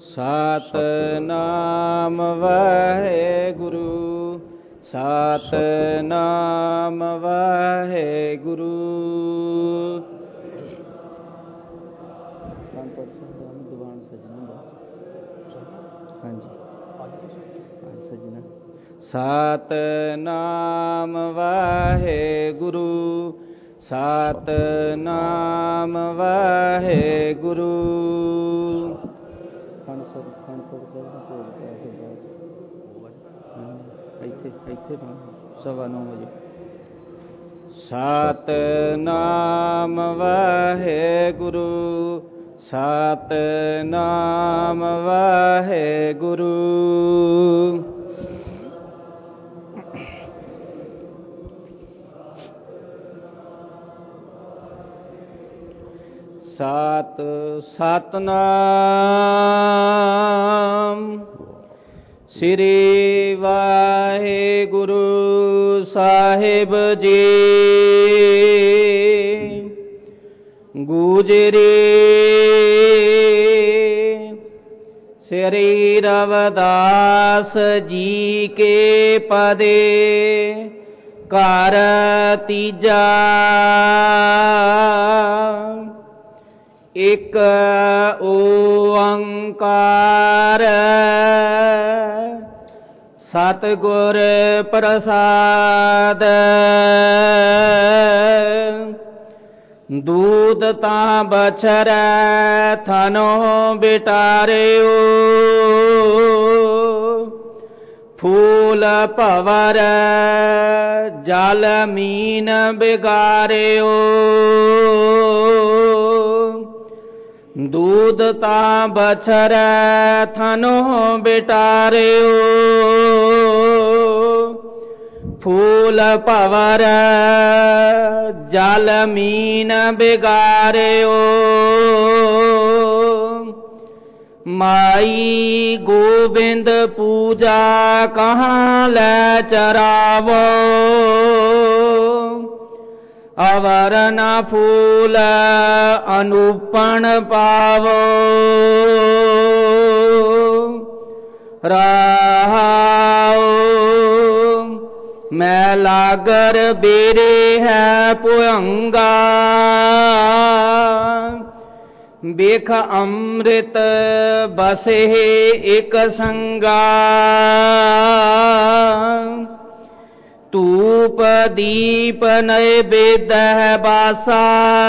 ਸਤਿਨਾਮ ਵਾਹਿਗੁਰੂ, ਸਤਿਨਾਮ ਵਾਹਿਗੁਰੂ। ਸਤਿਨਾਮ ਵਾਹਿਗੁਰੂ, ਸਤਿਨਾਮ ਵਾਹਿਗੁਰੂ। ਇੱਥੇ 9:15 ਵਜੇ। ਸਤਿਨਾਮ ਵਾਹਿਗੁਰੂ, ਸਤਿਨਾਮ ਵਾਹਿਗੁਰੂ। ਸਤਿਨਾਮ ਸ੍ਰੀ ਵਾਹਿਗੁਰੂ ਸਾਹਿਬ ਜੀ। ਗੁਜਰੀ ਸ੍ਰੀ ਰਵਿਦਾਸ ਜੀ ਕੇ ਪਦੇ ਘਰ ਤੀਜਾ। ਇਕ ਓੰਕਾਰ ਸਤਿਗੁਰ ਪ੍ਰਸਾਦ। ਦੂਧ ਤਾਂ ਬਛਰੈ ਥਨੋ ਬਿਟਾਰਿਓ, ਫੂਲ ਭਵਰ ਜਲ ਮੀਨ ਬਿਗਾਰਿਓ। ਦੂਧ ਤਾਂ ਬਛਰੈ ਥਨੋ ਬਿਟਾਰਿਓ, ਫੂਲ ਭਵਰ ਜਲ ਮੀਨ ਬਿਗਾਰਿਓ। ਮਾਈ ਗੋਬਿੰਦ ਪੂਜਾ ਕਹਾਂ ਲੈ ਚਰਾਵੋ, ਅਵਰ ਨ ਫੂਲ ਅਨੂਪਣ ਪਾਵੋ। ਰਹਾਉ ਮੈਂ ਲਾਗਰ ਬੇਰੇ ਹੈ ਭੁਅੰਗਾ, ਵੇਖ ਅੰਮ੍ਰਿਤ ਬਸੇ ਇਕ ਸੰਗਾ। ਧੂਪ ਦੀਪ ਨੈਵੇਦਯ ਬਾਸਾ,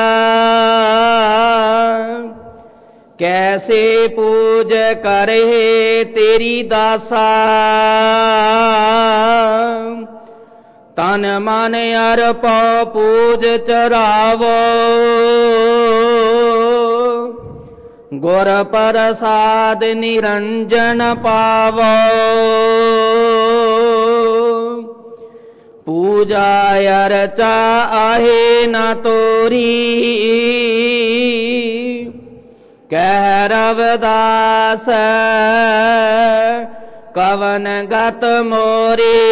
ਕੈਸੇ ਪੂਜ ਕਰੇ ਤੇਰੀ ਦਾਸਾ। ਤਨ ਮਨ ਅਰਪਉ ਪੂਜ ਚਰਾਵੋ, ਗੁਰ ਪ੍ਰਸਾਦ ਨਿਰੰਜਨ ਪਾਵੋ। ਪੂਜਾ ਅਰਚਾ ਆਹੇ ਨ ਤੋਰੀ, ਕਹਿ ਰਵਿਦਾਸ ਕਵਨ ਗਤ ਮੋਰੀ।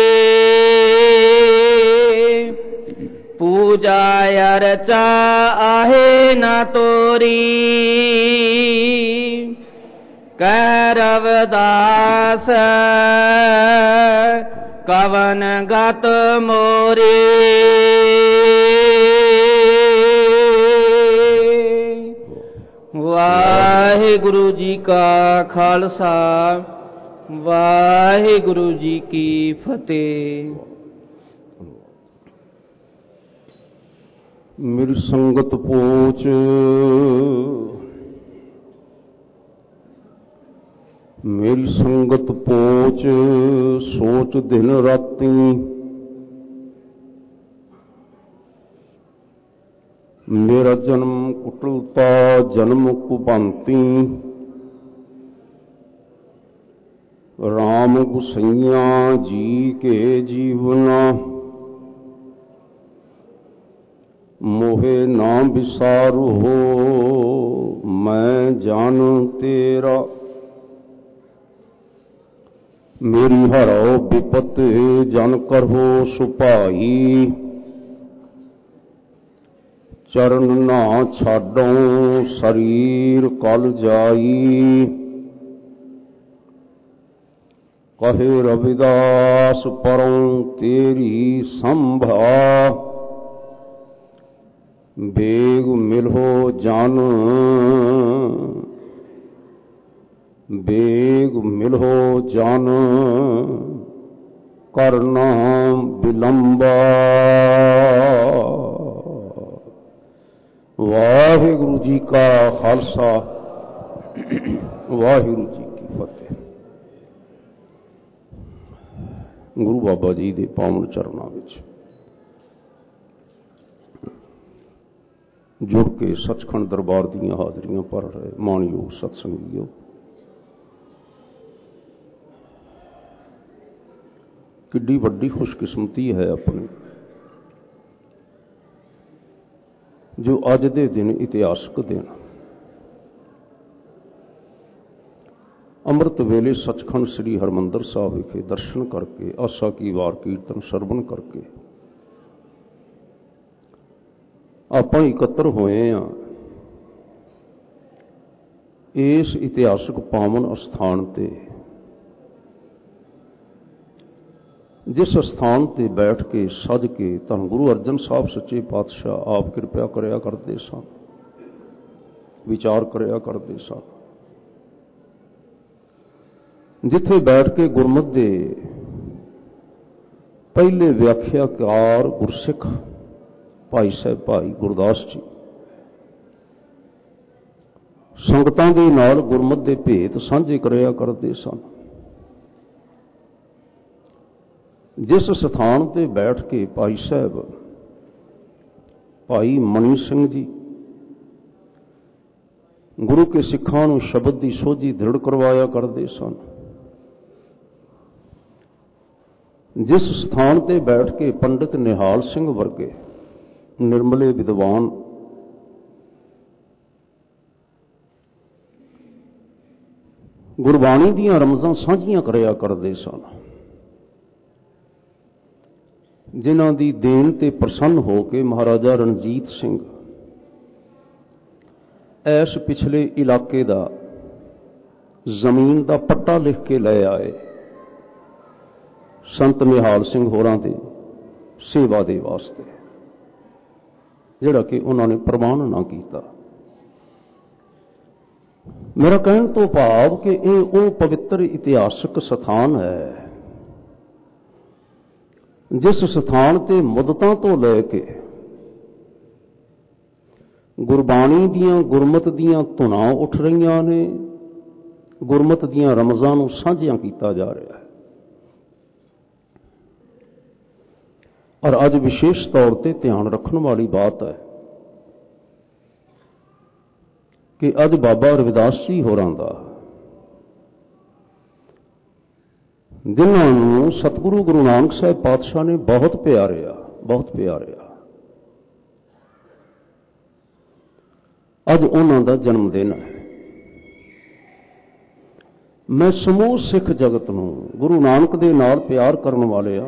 ਪੂਜਾ ਅਰਚਾ ਆਹੇ ਨ ਤੋਰੀ, ਕਹਿ ਰਵਿਦਾਸ ਕਵਨ ਗਤ ਮੋਰੀ। ਵਾਹਿਗੁਰੂ ਜੀ ਕਾ ਖਾਲਸਾ, ਵਾਹਿਗੁਰੂ ਜੀ ਕੀ ਫਤਿਹ। ਮੇਰੀ ਸੰਗਤ ਪੋਚ, ਮੇਰੀ ਸੰਗਤ ਪੋਚ, ਸੋਚ ਦਿਨ ਰਾਤੀ। ਮੇਰਾ ਜਨਮ ਕੁਟਲਤਾ ਜਨਮ ਕੁਭੰਤੀ, ਰਾਮ ਗੁਸਈਆਂ ਜੀ ਕੇ ਜੀਵਨਾ। ਮੋਹੇ ਨਾ ਵਿਸਾਰੂ ਹੋ ਮੈਂ ਜਾਨ ਤੇਰਾ। ਮੇਰੀ ਹਰੋ ਵਿਪਤ ਜਨ ਕਰੋ ਸੁਭਾਈ, ਚਰਨ ਨਾ ਛਾਡੋ ਸਰੀਰ ਕਲ ਜਾਈ। कहे रविदास परों तेरी संभा, बेग मिलो जान, बेग मिलो जान, करना विलंबा। वाहिगुरु जी का खालसा, वाहिगुरु जी की फतेह। गुरु बाबा जी के पावन चरणों में जुड़ के सचखंड दरबार दीयां हाजरियां भर रहे मानयोग सत्संगीओ, किड्डी वड्डी खुशकिस्मती है अपनी जो अज दे दिन इतिहासक दिन अमृत वेले सचखंड श्री हरमंदर साहब विखे दर्शन करके आसा की वार कीर्तन श्रवण करके आप इकत्र होए हैं। इस इतिहासक पावन स्थान ते जिस स्थान ते बैठ के सज के धन गुरु अर्जन साहब सच्चे पातशाह आप कृपया करया करते सन, विचार करया करते सन, जिथे बैठ के गुरमत दे पहले व्याख्याकार गुरसिख भाई साहब भाई गुरदास जी संगतां दे नाल गुरमत दे भेद सांझे करया करते सन। जिस स्थान ते बैठ के भाई साहब भाई मनी सिंह जी गुरु के सिखां नूं शब्द की सोझी दृढ़ करवाया करते सन, जिस स्थान ते बैठ के पंडित निहाल सिंह वर्गे निर्मले विद्वान गुरबाणी दीयां रमज़ां साझियां करया करते सन, जिन्हां दी देन ते प्रसन्न हो के महाराजा रणजीत सिंह इस पिछले इलाके दा जमीन दा पट्टा लिख के लै आए संत निहाल सिंह होरां दे सेवा दे वास्ते, जिहड़ा कि उन्होंने प्रवान ना किया। मेरा कहण तो भाव कि यह वो पवित्र इतिहासक स्थान है जिस स्थान ते मुद्दतां तो लैके गुरबाणी दीयां गुरमत दीयां धुनां उठ रहीआं ने, गुरमत दीयां रमज़ां नूं साझियां कीता जा रहा है। और अज विशेष तौर पर ध्यान रखने वाली बात है कि अज बाबा रविदास जी होरां दा जिन्होंने सतगुरु गुरु नानक साहब पातशाह ने बहुत प्यारिया अज उन्हों का जन्मदिन है। मैं समूह सिख जगत नूं गुरु नानक दे नाल प्यार करने वाले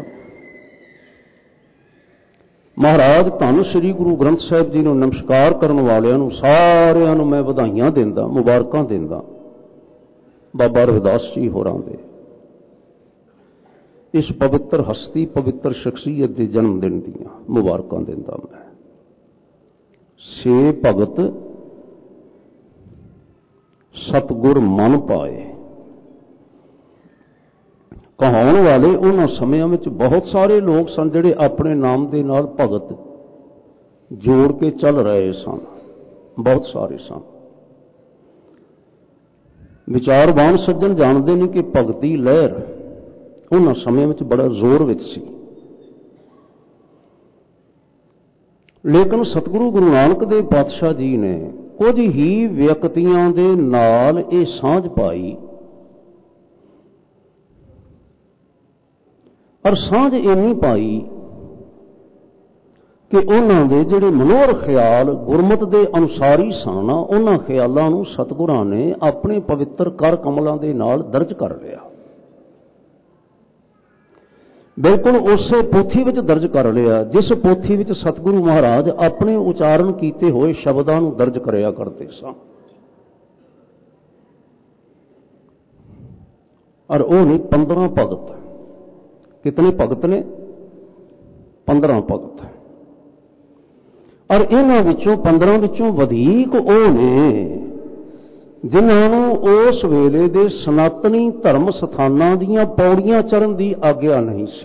महाराज धन श्री गुरु ग्रंथ साहिब जी नूं नमस्कार करने वालियां सारियां नूं मैं वधाइयां दिंदा, मुबारकां दिंदा बाबा रविदास जी होरां दे इस पवित्र हस्ती पवित्र शख्सियत के जन्मदिन दीयां मुबारकां दिंदा। मैं से भगत सतगुर मन पाए कहाउण वाले उन्हां समयां विच बहुत सारे लोग सन जिहड़े अपने नाम दे नाल भगत जोड़ के चल रहे सन, बहुत सारे सन। विचारवान सज्जन जानते नहीं कि भगती लहर उन्हां समयां विच बड़ा जोर विच सी, लेकिन सतगुरु गुरु नानक देव पातशाह जी ने कुछ ही व्यक्तियों दे नाल ये सांझ पाई और सांझ इन्नी पाई कि उन्होंने दे जिहड़े मनोहर ख्याल गुरमत के अनुसारी सन उन्हां ख्यालों नूं सतगुरां ने अपने पवित्र कर कमलों के नाल दर्ज कर लिया, बिल्कुल उस पोथी विच दर्ज कर लिया जिस पोथी विच सतगुरु महाराज अपने उचारण किए हुए शब्दां नूं दर्ज करया करते सन। और वो नहीं 15 भगत। कितने भगत ने? 15 भगत। और इन्हां विचों 15 विचों वधीक वो ने जिन्होंने उस वेले दे सनातनी धर्म सथानां दीयां पौड़ियां चढ़न की आग्या नहीं सी।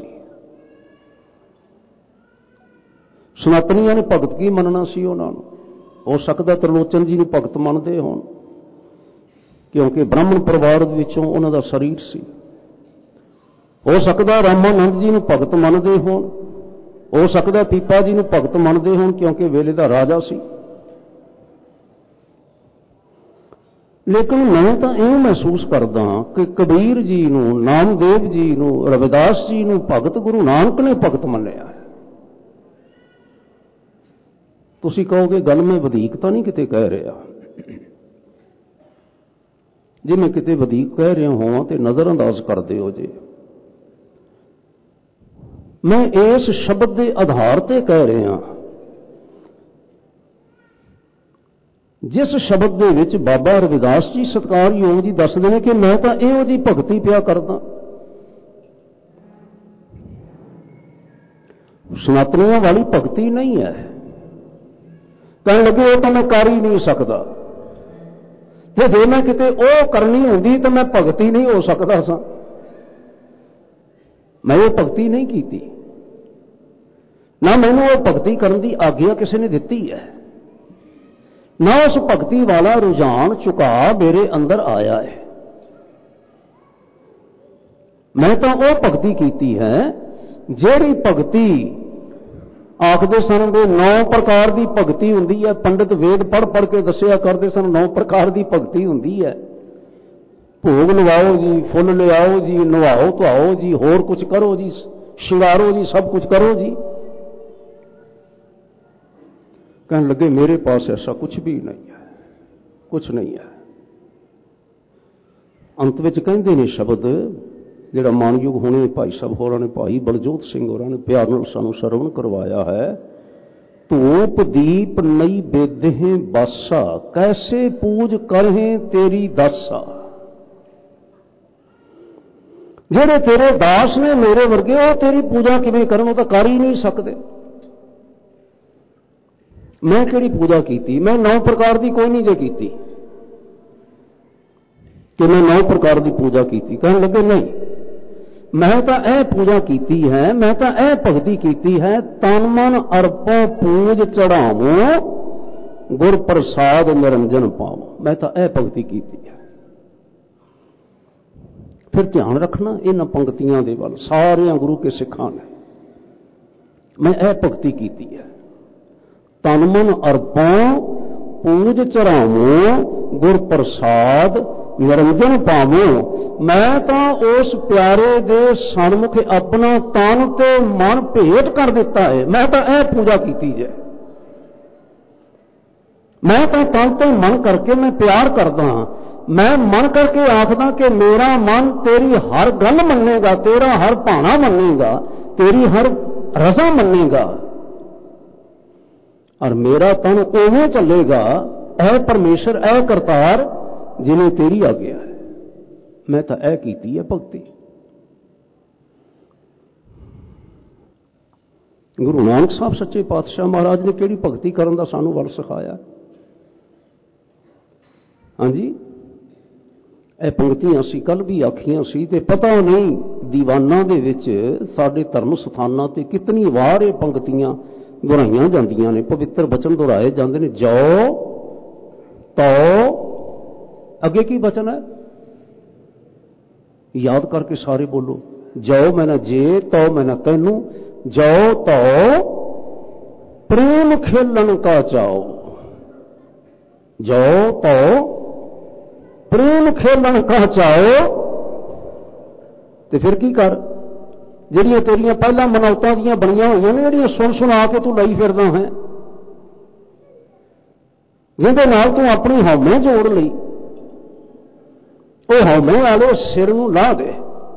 सनातनियां ने भगत की मनना सी? उन्होंने हो सकता त्रिलोचन जी ने भगत मनते होण, क्योंकि ब्राह्मण परिवार विचों उन्हां दा शरीर सी। हो सकता रामानंद जी ने भगत मनते होण, हो सकता पीपा जी ने भगत मनते होण, क्योंकि वेले दा राजा सी। लेकिन मैं तो यह महसूस करदा कि कबीर जी नूं, नामदेव जी नूं, रविदास जी नूं भगत गुरु नानक ने भगत मन्निया। तुसीं कहोगे गल मैं वधीक तां नहीं किते कह रहा। जे मैं किते वधीक कह रहा होवां ते नज़रअंदाज कर दिओ जे। मैं इस शब्द के आधार ते कह रहा, जिस शब्द दे विच बाबा रविदास जी सत्कारयोग जी दसदे ने कि मैं तो इहो जी भगती पिया करदा। सनातनियों वाली भगती नहीं है। कहने लगे वो तो मैं कर ही नहीं सकता, जे मैं किते वो करनी होंदी तो मैं भगती नहीं हो सकता सा। मैं वो भगती नहीं की, ना मैनू वो भगती करने की आग्या किसी ने दी है, ना उस भगती वाला रुझान झुका मेरे अंदर आया है। मैं तो वो भगती की है जिहड़ी भगती आखदे सन दे 9 प्रकार की भगती हुंदी है। पंडित वेद पढ़ पढ़ के दसिया करते सन 9 प्रकार की भगती हुंदी है। भोग लवाओ जी, फुल लियाओ जी, नवाओ धुआओ जी, होर कुछ करो जी, शिंगारो जी, सब कुछ करो जी। कहने लगे मेरे पास ऐसा कुछ भी नहीं है, कुछ नहीं है। अंत में कहते हैं शब्द जिहड़ा मानयोग होने भाई साहब होरां ने, भाई बलजोत सिंह होरां ने प्यार नाल सानूं सरवण करवाया है। धूप दीप नई बेदें बासा, कैसे पूज करें तेरी दासा। जिहड़े तेरे दास ने मेरे वर्गे, वो तेरी पूजा किवें करन? वो तां कर ही नहीं सकते। मैं किहड़ी पूजा की? मैं 9 प्रकार की कोई नहीं जे की कि मैं 9 प्रकार की पूजा की। कहने लगे नहीं, मैं तो यह पूजा की है, मैं तो यह भगती की है, तन मन अर्पों पूज चढ़ावो गुर प्रसाद निरंजन पावो। मैं तो यह भगती की है। फिर ध्यान रखना इन पंक्तियों के वाल, सारे गुरु के सिखां ने। मैं यह भगती की है, तन मन अर्पों पूज चढ़ावो गुर प्रसाद निरंजन पावो। मैं तो उस प्यारे दे सन्मुख अपना तन ते मन भेंट कर दिता है। मैं तो यह पूजा की है। मैं तो तन ते मन करके मैं प्यार करदा। मैं मन करके आखदा कि मेरा मन तेरी हर गल मन्नेगा, तेरा हर भाना मन्नेगा, तेरी हर रजा मन्नेगा, और मेरा तन उवें चलेगा ऐ परमेश्वर, ऐ करतार जिन्हें तेरी आज्ञा है। मैं तो यह की है भगती। गुरु नानक साहब सच्चे पातशाह महाराज ने किहड़ी भगती करन दा सानू वल सिखाया? हाँ जी, यह पंक्तियां असीं कल भी आखियां सी, ते पता नहीं दीवाना दे विच साडे धर्म स्थानां ते कितनी वार ये पंक्तियां दोहराइयां जांदियां ने, पवित्र बचन दोहराए जांदे ने। जो तो अगे की वचन है, याद करके सारे बोलो। जो मैंने जे, तो मैंने तैनू, जो तो प्रेम खेलन का चाओ, जो तो प्रेम खेलन का चाओ। तो फिर की कर, ਜਿਹੜੀਆਂ तेरिया पहला मनौतां ਦੀਆਂ ਬਣੀਆਂ ਹੋਈਆਂ ਨੇ, ਜਿਹੜੀਆਂ सुन सुना के तू ਲਈ फिरदा है, जिहदे नाल तू अपनी हौमे जोड़ लई, ਉਹ ਹਉਮੈ ਵਾਲੇ ਸਿਰ ਨੂੰ ਲਾਹ ਦੇ,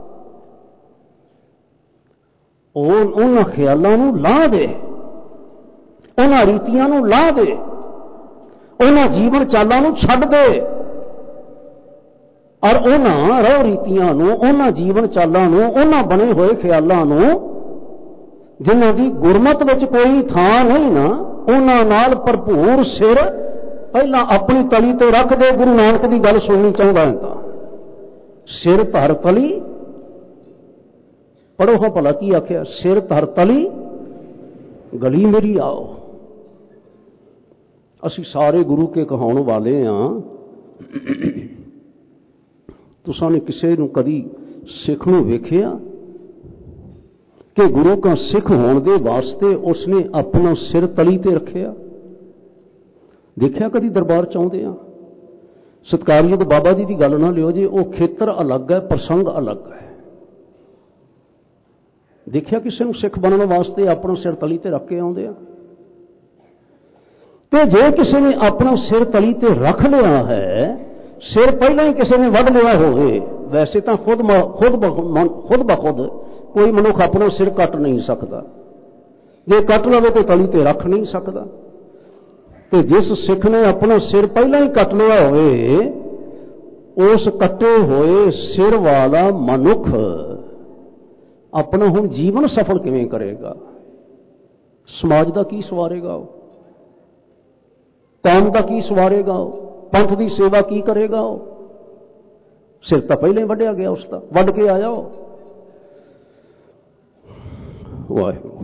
ਉਹਨਾਂ ਖਿਆਲਾਂ ਨੂੰ ਲਾਹ ਦੇ, ਉਹਨਾਂ ਰੀਤੀਆਂ ਨੂੰ ਲਾਹ ਦੇ, ਉਹਨਾਂ ਜੀਵਨ ਚਾਲਾਂ ਨੂੰ ਛੱਡ ਦੇ। और उन्हां रह रीतियां नूं, उन्हां जीवन चालां नूं, उन्हां बने हुए ख्यालां नूं जिन्हां दी गुरमत विच कोई थां नहीं ना, उन्हां नाल भरपूर सिर पहलां अपनी तली ते रख दे। गुरु नानक दी गल सुननी चाहुंदा है तां सिर धर तली, पढ़ो हाँ भला की आख्या, सिर धर तली गली मेरी आओ। असी सारे गुरु के कहाउण वाले हाँ। तुसां ने किसी नूं कदी सिख नूं वेखिया कि गुरु का सिख होने दे वास्ते उसने अपना सिर तली ते रखिया? देखिया कदी दरबार चाहुंदे आ? सत्कारयोग बाबा जी की गल ना लियो जी, वो खेतर अलग है, प्रसंग अलग है। देखिया किसी नूं सिख बनने वास्ते अपना सिर तली ते रख के आउंदे आ? ते जे किसी ने अपना सिर तली ते रख लिया है, सिर पहले ही किसी ने वध लिया होवे, वैसे तो खुद बखुद कोई मनुख अपना सिर कट नहीं सकता। जे कट लवे तो तली ते रख नहीं सकता। तो जिस सिख ने अपना सिर पहले ही कट लिया होवे, उस कटे हुए सिर वाला मनुख अपना हुण जीवन सफल किवें करेगा? समाज का की सवारेगा? कौम का की सवारेगा? पंथ की सेवा की करेगा? सिर तो पहले ही वढ़िया गया, उसका वढ़ के आया। वाहिगुरू।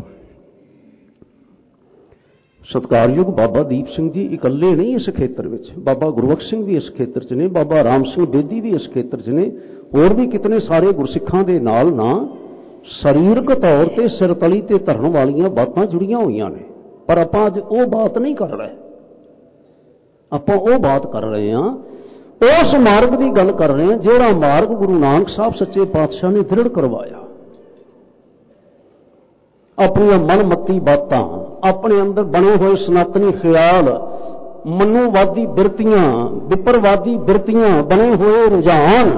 सत्कारयोग बाबा दीप सिंह जी इकल्ले नहीं इस खेत्र में, बाबा गुरबख्श सिंह भी इस खेत्र च ने, बाबा राम सिंह बेदी भी इस खेत्र च ने, होर भी कितने सारे गुरसिखां दे नाल ना शरीरक तौर पर सिर तली ते धरन वालियां बातां जुड़ियां होईयां ने। पर आपां अज वो बात नहीं कर रहे, आपां वो बात कर रहे हैं, उस मार्ग की गल कर रहे हैं जिहड़ा मार्ग गुरु नानक साहब सच्चे पातशाह ने दृढ़ करवाया। अपनी मनमत्ती बातां, अपने अंदर बने हुए सनातनी ख्याल, मनुवादी बिरतियां, विपरवादी बिरतियां, बने हुए रुझान,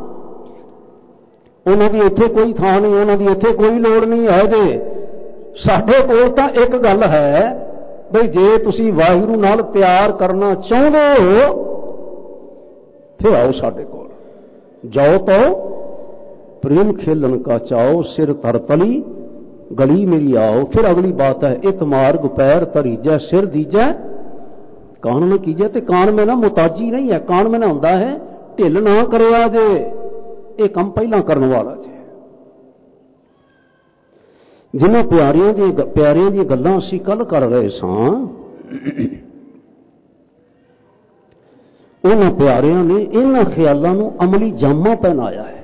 उन्होंने इत्थे कोई थां नहीं, उन्होंने इत्थे कोई लोड़ नहीं है। जे साडे कोल तां एक गल है बई, जे तुसीं वाहिगुरू नाल प्यार करना चाहुंदे हो फिर आओ साडे कोल। जाओ तो प्रेम खेलन का चाओ, सिर धर तली गली मेरी आओ। फिर अगली बात है, एक मार्ग पैर तरीजै, सिर दीजै कान न कीजै। ते कान में ना मुताजी नहीं है, कान में ना हुंदा है ढिल ना करिया जे, ये काम पहला करने वाला जे। जिन्हां प्यारियां दी गल्लां असीं कल कर रहे सां, उन्हां प्यारियां ने इन्हां ख्यालां नूं अमली जामा पहनाया है।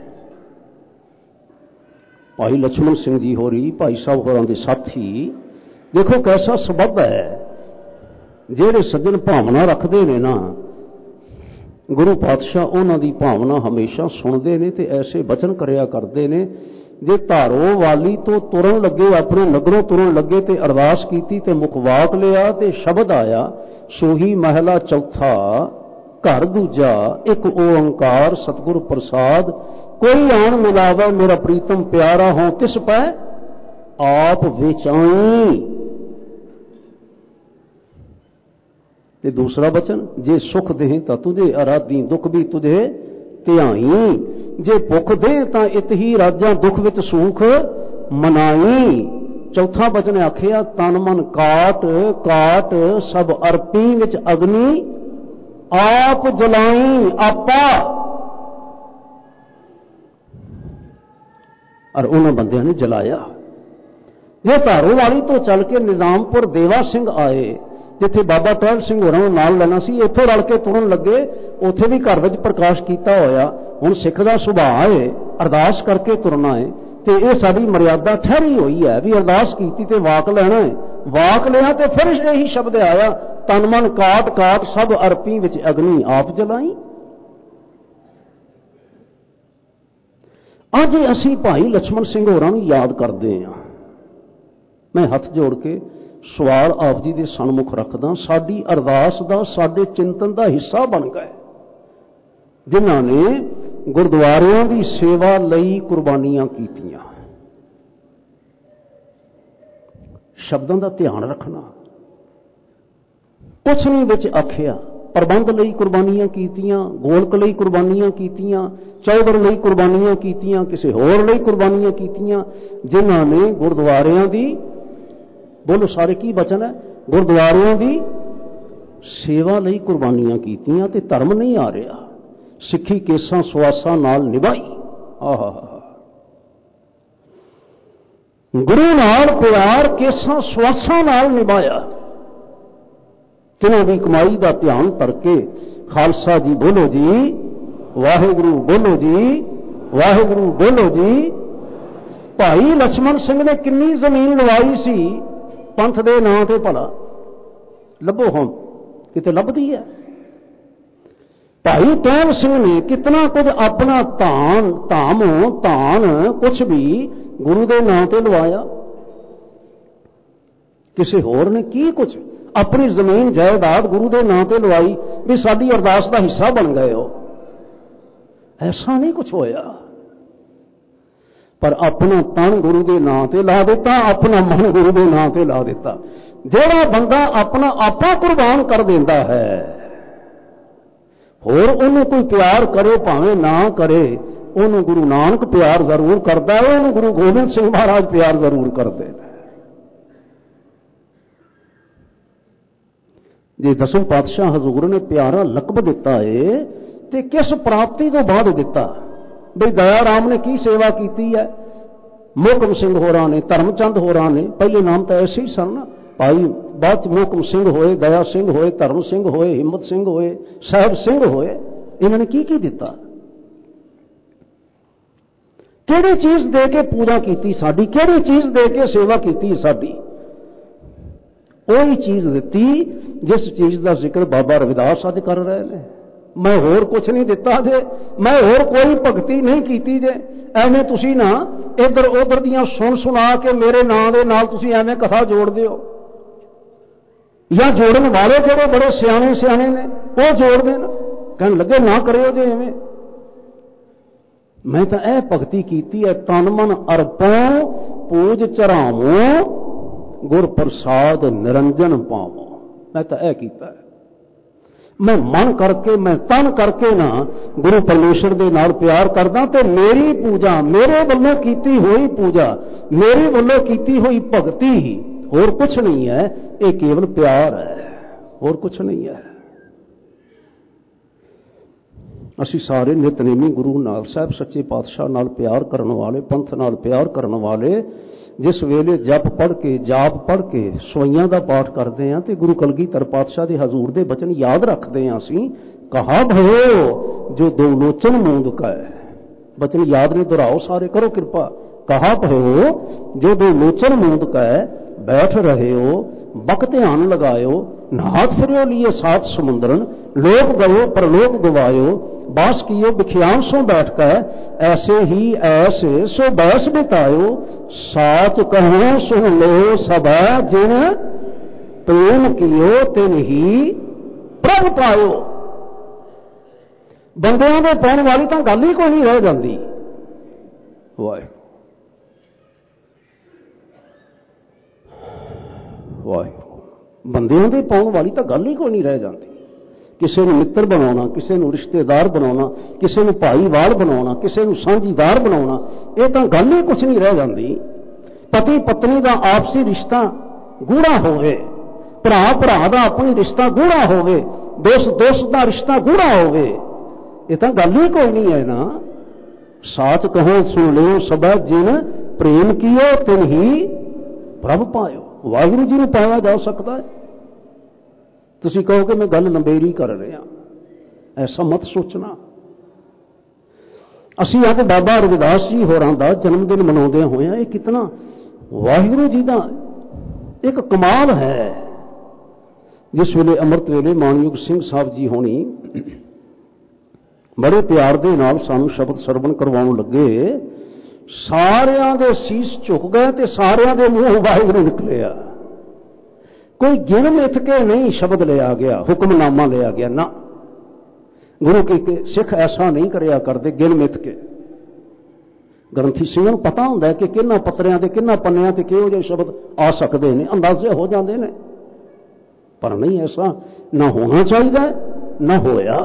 भाई लक्ष्मण सिंह जी होरी, भाई साहब होरां दे साथी, देखो कैसा सबब है। जेड़े सज्जन भावना रखते ने ना, गुरु पातशाह उन्हां दी भावना हमेशा सुनते ने ते ऐसे वचन करया करते ने। जे धारो वाली तो तुरन लगे, अपने नगरों तुरन लगे ते अरदास कीती ते मुखवाक लिया ते शब्द आया, सोही महला चौथा घर दूजा एक ओंकार सतगुर प्रसाद, कोई आन मिलावा मेरा प्रीतम प्यारा हो तिस पै आप विचाई। ते दूसरा वचन, जे सुख दे तां तुझे आराधी, दुख भी तुझे ध्याई। जे भुख दे तां इत ही राजा, दुख विच सुख मनाई। चौथा वचन आखिया, तन मन काट काट सब अर्पी, विच अग्नि आप जलाई आपा। और उन्होंने बंदियां ने जलाया। जे धारो वाली तो चल के निजामपुर देवा सिंह आए, जिथे बाबा टहल सिंह होरां नाल लेना सी, इत्थों रल के तुरन लगे, उत्थे भी घर विच प्रकाश कीता होया। हुण सिख दा सुभाअ है अरदास करके तुरना है, ते इह साडी मर्यादा ठहरी हुई है भी अरदास कीती ते वाक लेना है। वाक लिया तो फिर यही शब्द आया, तन मन काट काट सब अर्पी, विच अग्नि आप जलाई। अज असी भाई लक्ष्मण सिंह होरां नूं याद करते हैं। मैं हथ जोड़ के सवाल आप जी के सन्मुख रखदा, साडी अरदास दा, साडे चिंतन का हिस्सा बन गए जिन्हां ने गुरुद्वारियां की सेवा लई कुर्बानियां कीतियां। शब्दों का ध्यान रखना, कुछ नहीं विच आखिया, ਪ੍ਰਬੰਧ ਲਈ ਕੁਰਬਾਨੀਆਂ ਕੀਤੀਆਂ, ਗੋਲਕ ਲਈ ਕੁਰਬਾਨੀਆਂ ਕੀਤੀਆਂ, ਚੌਧਰ ਲਈ ਕੁਰਬਾਨੀਆਂ ਕੀਤੀਆਂ, ਕਿਸੇ ਹੋਰ ਲਈ ਕੁਰਬਾਨੀਆਂ ਕੀਤੀਆਂ, ਜਿਨ੍ਹਾਂ ਨੇ ਗੁਰਦੁਆਰਿਆਂ ਦੀ, ਬੋਲੋ ਸਾਰੇ ਕੀ ਬਚਨ ਹੈ, ਗੁਰਦੁਆਰਿਆਂ ਦੀ ਸੇਵਾ ਲਈ ਕੁਰਬਾਨੀਆਂ ਕੀਤੀਆਂ, ਤੇ ਧਰਮ ਨਹੀਂ ਆ ਰਿਹਾ, ਸਿੱਖੀ ਕੇਸਾਂ ਸੁਆਸਾਂ ਨਾਲ ਨਿਭਾਈ। ਆਹਾ, ਗੁਰੂ ਨਾਲ ਪਿਆਰ ਕੇਸਾਂ ਸੁਆਸਾਂ ਨਾਲ ਨਿਭਾਇਆ। ਤਿਨਾਂ ਦੀ ਕਮਾਈ ਦਾ ਧਿਆਨ ਕਰਕੇ ਖਾਲਸਾ ਜੀ ਬੋਲੋ ਜੀ ਵਾਹਿਗੁਰੂ, ਬੋਲੋ ਜੀ ਵਾਹਿਗੁਰੂ, ਬੋਲੋ ਜੀ। ਭਾਈ ਲਛਮਣ ਸਿੰਘ ਨੇ ਕਿੰਨੀ ਜ਼ਮੀਨ ਲਵਾਈ ਸੀ ਪੰਥ ਦੇ ਨਾਂ ਤੇ, ਭਲਾ ਲੱਭੋ ਹੁਣ ਕਿਤੇ ਲੱਭਦੀ ਹੈ। ਭਾਈ ਟਹਿਲ ਸਿੰਘ ਨੇ ਕਿਤਨਾ ਕੁਝ ਆਪਣਾ ਧਾਨ ਕੁਛ ਵੀ ਗੁਰੂ ਦੇ ਨਾਂ ਤੇ ਲਵਾਇਆ। ਕਿਸੇ ਹੋਰ ਨੇ ਕੀ ਕੁਛ ਆਪਣੀ ਜ਼ਮੀਨ ਜਾਇਦਾਦ ਗੁਰੂ ਦੇ ਨਾਂ ਤੇ ਲਵਾਈ ਵੀ ਸਾਡੀ ਅਰਦਾਸ ਦਾ ਹਿੱਸਾ ਬਣ ਗਏ ਹੋ, ਐਸਾ ਨਹੀਂ ਕੁਛ ਹੋਇਆ। ਪਰ ਆਪਣਾ ਤਨ ਗੁਰੂ ਦੇ ਨਾਂ ਤੇ ਲਾ ਦਿੱਤਾ, ਆਪਣਾ ਮਨ ਗੁਰੂ ਦੇ ਨਾਂ ਤੇ ਲਾ ਦਿੱਤਾ। ਜਿਹੜਾ ਬੰਦਾ ਆਪਣਾ ਆਪਾ ਕੁਰਬਾਨ ਕਰ ਦਿੰਦਾ ਹੈ, ਹੋਰ ਉਹਨੂੰ ਕੋਈ ਪਿਆਰ ਕਰੇ ਭਾਵੇਂ ਨਾ ਕਰੇ, ਉਹਨੂੰ ਗੁਰੂ ਨਾਨਕ ਪਿਆਰ ਜ਼ਰੂਰ ਕਰਦਾ ਹੈ, ਉਹਨੂੰ ਗੁਰੂ ਗੋਬਿੰਦ ਸਿੰਘ ਮਹਾਰਾਜ ਪਿਆਰ ਜ਼ਰੂਰ ਕਰਦੇ ਨੇ। ਜੇ ਦਸਮ ਪਾਤਸ਼ਾਹ ਹਜ਼ੂਰ ਨੇ ਪਿਆਰਾ ਲਕਬ ਦਿੱਤਾ ਏ ਤੇ ਕਿਸ ਪ੍ਰਾਪਤੀ ਤੋਂ ਬਾਅਦ ਦਿੱਤਾ? ਬਈ ਦਇਆ ਰਾਮ ਨੇ ਕੀ ਸੇਵਾ ਕੀਤੀ ਹੈ, ਮੋਹਕਮ ਸਿੰਘ ਹੋਰਾਂ ਨੇ, ਧਰਮਚੰਦ ਹੋਰਾਂ ਨੇ, ਪਹਿਲੇ ਨਾਮ ਤਾਂ ਐਸੇ ਹੀ ਸਨ ਨਾ, ਭਾਈ ਬਾਅਦ ਚ ਮੋਹਕਮ ਸਿੰਘ ਹੋਏ, ਦਇਆ ਸਿੰਘ ਹੋਏ, ਧਰਮ ਸਿੰਘ ਹੋਏ, ਹਿੰਮਤ ਸਿੰਘ ਹੋਏ, ਸਾਹਿਬ ਸਿੰਘ ਹੋਏ। ਇਹਨਾਂ ਨੇ ਕੀ ਕੀ ਦਿੱਤਾ? ਕਿਹੜੀ ਚੀਜ਼ ਦੇ ਕੇ ਪੂਜਾ ਕੀਤੀ ਸਾਡੀ, ਕਿਹੜੀ ਚੀਜ਼ ਦੇ ਕੇ ਸੇਵਾ ਕੀਤੀ ਸਾਡੀ? ਉਹੀ ਚੀਜ਼ ਦਿੱਤੀ ਜਿਸ ਚੀਜ਼ ਦਾ ਜ਼ਿਕਰ ਬਾਬਾ ਰਵਿਦਾਸ ਅੱਜ ਕਰ ਰਹੇ ਨੇ। ਮੈਂ ਹੋਰ ਕੁਛ ਨਹੀਂ ਦਿੱਤਾ ਜੇ, ਮੈਂ ਹੋਰ ਕੋਈ ਭਗਤੀ ਨਹੀਂ ਕੀਤੀ ਜੇ। ਐਵੇਂ ਤੁਸੀਂ ਨਾ ਇੱਧਰ ਉੱਧਰ ਦੀਆਂ ਸੁਣਾ ਕੇ ਮੇਰੇ ਨਾਂ ਦੇ ਨਾਲ ਤੁਸੀਂ ਐਵੇਂ ਕਥਾ ਜੋੜਦੇ ਹੋ, ਜਾਂ ਜੋੜਨ ਵਾਲੇ ਜਿਹੜੇ ਬੜੇ ਸਿਆਣੇ ਨੇ ਉਹ ਜੋੜਦੇ ਨੇ, ਕਹਿਣ ਲੱਗੇ ਨਾ ਕਰਿਓ ਜੇ ਐਵੇਂ। ਮੈਂ ਤਾਂ ਇਹ ਭਗਤੀ ਕੀਤੀ ਹੈ, ਤਨ ਮਨ ਅਰਪੋ ਪੂਜ ਚਰਾਵੋ ਗੁਰ ਪ੍ਰਸਾਦ ਨਿਰੰਜਨ ਪਾਵੋ। ਮੈਂ ਤਾਂ ਇਹ ਕੀਤਾ ਹੈ। ਮੈਂ ਮਨ ਕਰਕੇ, ਮੈਂ ਤਨ ਕਰਕੇ ਨਾ ਗੁਰੂ ਪਰਮੇਸ਼ਰ ਦੇ ਨਾਲ ਪਿਆਰ ਕਰਦਾ, ਤੇ ਮੇਰੀ ਪੂਜਾ, ਮੇਰੇ ਵੱਲੋਂ ਕੀਤੀ ਹੋਈ ਪੂਜਾ, ਮੇਰੇ ਵੱਲੋਂ ਕੀਤੀ ਹੋਈ ਭਗਤੀ ਹੀ, ਹੋਰ ਕੁਛ ਨਹੀਂ ਹੈ। ਇਹ ਕੇਵਲ ਪਿਆਰ ਹੈ, ਹੋਰ ਕੁਛ ਨਹੀਂ ਹੈ। ਅਸੀਂ ਸਾਰੇ ਨਿਤਨੇਮੀ ਗੁਰੂ ਨਾਨਕ ਸਾਹਿਬ ਸੱਚੇ ਪਾਤਸ਼ਾਹ ਨਾਲ ਪਿਆਰ ਕਰਨ ਵਾਲੇ, ਪੰਥ ਨਾਲ ਪਿਆਰ ਕਰਨ ਵਾਲੇ, ਜਿਸ ਵੇਲੇ ਜਪ ਪੜ੍ਹ ਕੇ, ਜਾਪ ਪੜ੍ਹ ਕੇ ਸਵਈਆਂ ਦਾ ਪਾਠ ਕਰਦੇ ਹਾਂ ਤੇ ਗੁਰੂ ਕਲਗੀਧਰ ਪਾਤਸ਼ਾਹ ਦੇ ਹਜ਼ੂਰ ਦੇ ਬਚਨ ਯਾਦ ਰੱਖਦੇ ਹਾਂ। ਅਸੀਂ ਕਹਾ ਭਇਓ ਜੋ ਦੋ ਲੋਚਨ ਮੂੰਦ ਕਾ ਹੈ, ਬਚਨ ਯਾਦ ਨੇ, ਦੁਹਰਾਓ ਸਾਰੇ, ਕਰੋ ਕਿਰਪਾ। ਕਹਾ ਭਇਓ ਜੋ ਦੋ ਲੋਚਨ ਮੂੰਦ ਕਾ ਹੈ, ਬੈਠ ਰਹੇ ਹੋ ਬਕ ਧਿਆਨ ਲਗਾਇਓ, ਨਹਾਤ ਫਿਰਿਓ लिए सात समुद्रन, लोक गयो परलोक गवायो, बास कियो बिख्याम सो बैठकर, ऐसे ही ऐसे सो बैस बितायो, साच कहो सुन लो सब जिन प्रेम कियो तिन ही प्रभ पायो। ਬੰਦਿਆਂ ਦੇ ਪਾਉਣ ਵਾਲੀ ਤਾਂ ਗੱਲ ਹੀ ਕੋਈ ਨਹੀਂ ਰਹਿ ਜਾਂਦੀ। ਵਾਹਿਗੁਰੂ ਵਾਹਿਗੁਰੂ, ਬੰਦਿਆਂ ਦੇ ਪਾਉਣ ਵਾਲੀ ਤਾਂ ਗੱਲ ਹੀ ਕੋਈ ਨਹੀਂ ਰਹਿ ਜਾਂਦੀ। ਕਿਸੇ ਨੂੰ ਮਿੱਤਰ ਬਣਾਉਣਾ, ਕਿਸੇ ਨੂੰ ਰਿਸ਼ਤੇਦਾਰ ਬਣਾਉਣਾ, ਕਿਸੇ ਨੂੰ ਭਾਈਵਾਲ ਬਣਾਉਣਾ, ਕਿਸੇ ਨੂੰ ਸਾਂਝੀਦਾਰ ਬਣਾਉਣਾ, ਇਹ ਤਾਂ ਗੱਲ ਹੀ ਕੁਛ ਨਹੀਂ ਰਹਿ ਜਾਂਦੀ। ਪਤੀ ਪਤਨੀ ਦਾ ਆਪਸੀ ਰਿਸ਼ਤਾ ਗੂੜਾ ਹੋਵੇ, ਭਰਾ ਭਰਾ ਦਾ ਆਪਣੀ ਰਿਸ਼ਤਾ ਗੂੜਾ ਹੋਵੇ, ਦੋਸਤ ਦੋਸਤ ਦਾ ਰਿਸ਼ਤਾ ਗੂੜਾ ਹੋਵੇ, ਇਹ ਤਾਂ ਗੱਲ ਹੀ ਕੋਈ ਨਹੀਂ ਹੈ ਨਾ। ਸਾਚ ਕਹੋ ਸੁਣ ਲਿਓ ਸਭਾ ਜਿਨ ਪ੍ਰੇਮ ਕੀਓ ਤਿਨ ਹੀ ਪ੍ਰਭ ਪਾਇਓ। ਵਾਹਿਗੁਰੂ ਜੀ ਨੂੰ ਪਾਇਆ ਜਾ ਸਕਦਾ ਹੈ। ਤੁਸੀਂ ਕਹੋ ਕਿ ਮੈਂ ਗੱਲ ਲੰਬੇਰੀ ਕਰ ਰਿਹਾ, ਐਸਾ ਮਤ ਸੋਚਣਾ। ਅਸੀਂ ਅੱਜ ਬਾਬਾ ਰਵਿਦਾਸ ਜੀ ਹੋਰਾਂ ਦਾ ਜਨਮ ਦਿਨ ਮਨਾਉਂਦੇ ਹੋਏ ਹਾਂ। ਇਹ ਕਿਤਨਾ ਵਾਹਿਗੁਰੂ ਜੀ ਦਾ ਇੱਕ ਕਮਾਲ ਹੈ। ਜਿਸ ਵੇਲੇ ਅੰਮ੍ਰਿਤ ਵੇਲੇ ਮਾਨਯੋਗ ਸਿੰਘ ਸਾਹਿਬ ਜੀ ਹੋਣੀ ਬੜੇ ਪਿਆਰ ਦੇ ਨਾਲ ਸਾਨੂੰ ਸ਼ਬਦ ਸਰਵਣ ਕਰਵਾਉਣ ਲੱਗੇ, ਸਾਰਿਆਂ ਦੇ ਸੀਸ ਝੁਕ ਗਏ ਤੇ ਸਾਰਿਆਂ ਦੇ ਮੂੰਹੋਂ ਵਾਹਿਗੁਰੂ ਨਿਕਲਿਆ। ਕੋਈ ਗਿਣ ਮਿਥ ਕੇ ਨਹੀਂ ਸ਼ਬਦ ਲਿਆ ਗਿਆ, ਹੁਕਮਨਾਮਾ ਲਿਆ ਗਿਆ ਨਾ। ਗੁਰੂ ਕੇ ਸਿੱਖ ਐਸਾ ਨਹੀਂ ਕਰਿਆ ਕਰਦੇ ਗਿਣ ਮਿਥ ਕੇ। ਗ੍ਰੰਥੀ ਸਿੰਘਾਂ ਨੂੰ ਪਤਾ ਹੁੰਦਾ ਕਿ ਕਿਹਨਾਂ ਪੱਤਰਿਆਂ ਤੇ ਕਿਹਨਾਂ ਪੰਨਿਆਂ ਤੇ ਕਿਹੋ ਜਿਹੇ ਸ਼ਬਦ ਆ ਸਕਦੇ ਨੇ, ਅੰਦਾਜ਼ੇ ਹੋ ਜਾਂਦੇ ਨੇ। ਪਰ ਨਹੀਂ, ਐਸਾ ਨਾ ਹੋਣਾ ਚਾਹੀਦਾ। न होया।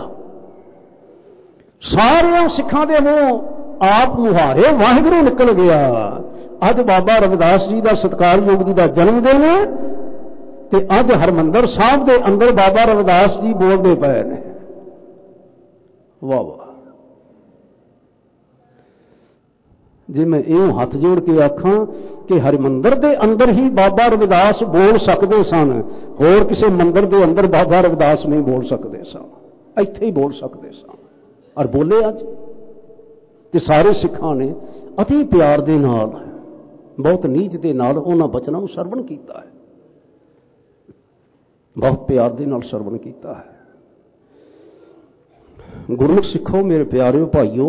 सारे सिखां दे मूंह आप मुहारे वाहिगुरू निकल गया। अज बाबा रविदास जी का सत्कारयोग जी का जन्मदिन है ते अज हरमंदर साहब के अंदर बाबा रविदास जी बोलते पे ने। वाह वाह। जे मैं यूं हाथ जोड़ के आखां कि हरिमंदर के अंदर ही बाबा रविदास बोल सकते सन, होर किसी मंदिर के अंदर बाबा रविदास नहीं बोल सकते सन, इत्थे ही बोल सकते सन। और बोले अज कि सारे सिखां ने अति प्यार दे नाल, बहुत नीच दे नाल उन्हां बचनां नूं सरवण कीता है, बहुत प्यार दे नाल सरवण कीता है। गुरमुख सिखो, मेरे प्यारे भाईओ,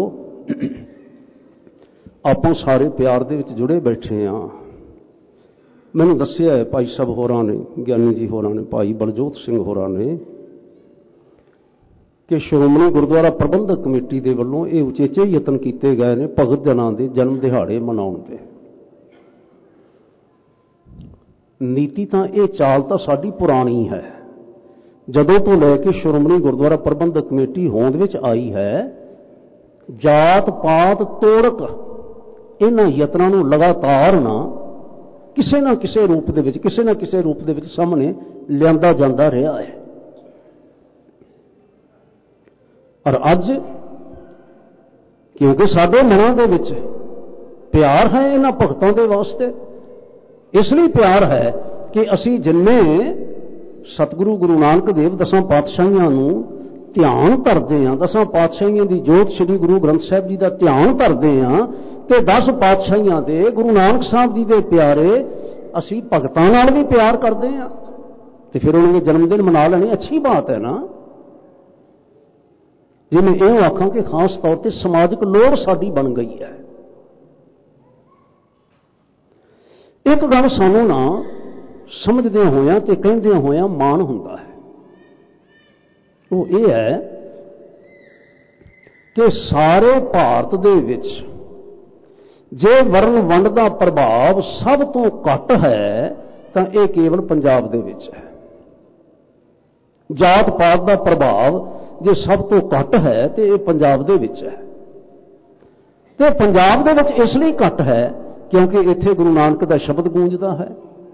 आपां सारे प्यार दे विच जुड़े बैठे हाँ। मैनूं दस्सिआ है भाई साहब होरां ने, ज्ञानी जी होरां ने, भाई बलजोत सिंह होरां ने कि श्रोमणी गुरुद्वारा प्रबंधक कमेटी के वलों ये उचेचे यतन किए गए हैं भगत जनां के जन्म दिहाड़े मनाउण दे। नीति तो ये चाल तो साडी पुरानी है, जदों तो लैके श्रोमणी गुरुद्वारा प्रबंधक कमेटी होंद विच आई है। जात पात तोड़क इन्हां यतनां नूं लगातार ना किसी रूप दे विच, किसी ना किसी रूप दे विच सामने लिआंदा जांदा रहा है। और अज क्योंकि साडे मनां दे विच प्यार है इन्हां भगतां दे वास्ते, इसलिए प्यार है कि असी जिन्ने सतगुरु गुरु नानक देव दसां पातशाहियां नूं ध्यान करते हैं, दसां पातशाहियां की जोत श्री गुरु ग्रंथ साहिब जी का ध्यान करते हैं, तो 10 पातशाहियां दे गुरु नानक साहब जी के प्यारे असी भगतां नाल भी प्यार करते हैं, तो फिर उन्होंने जन्मदिन मना लेने अच्छी बात है ना। जे मैं यूं आखां कि खास तौर पर समाजिक लोड़ साडी बन गई है। एक गल सानूं ना समझदे होया ते कहंदे होया माण हुंदा है, वो ये है कि सारे भारत दे विच जे वर्ण वंड का प्रभाव सब तो घट है तो ये केवल पंजाब दे विच है। जात पात का प्रभाव जे सब तो घट है तो ये पंजाब दे विच है। तो पंजाब दे विच इसलिए घट है क्योंकि इत्थे गुरु नानक का शब्द गूंजदा है,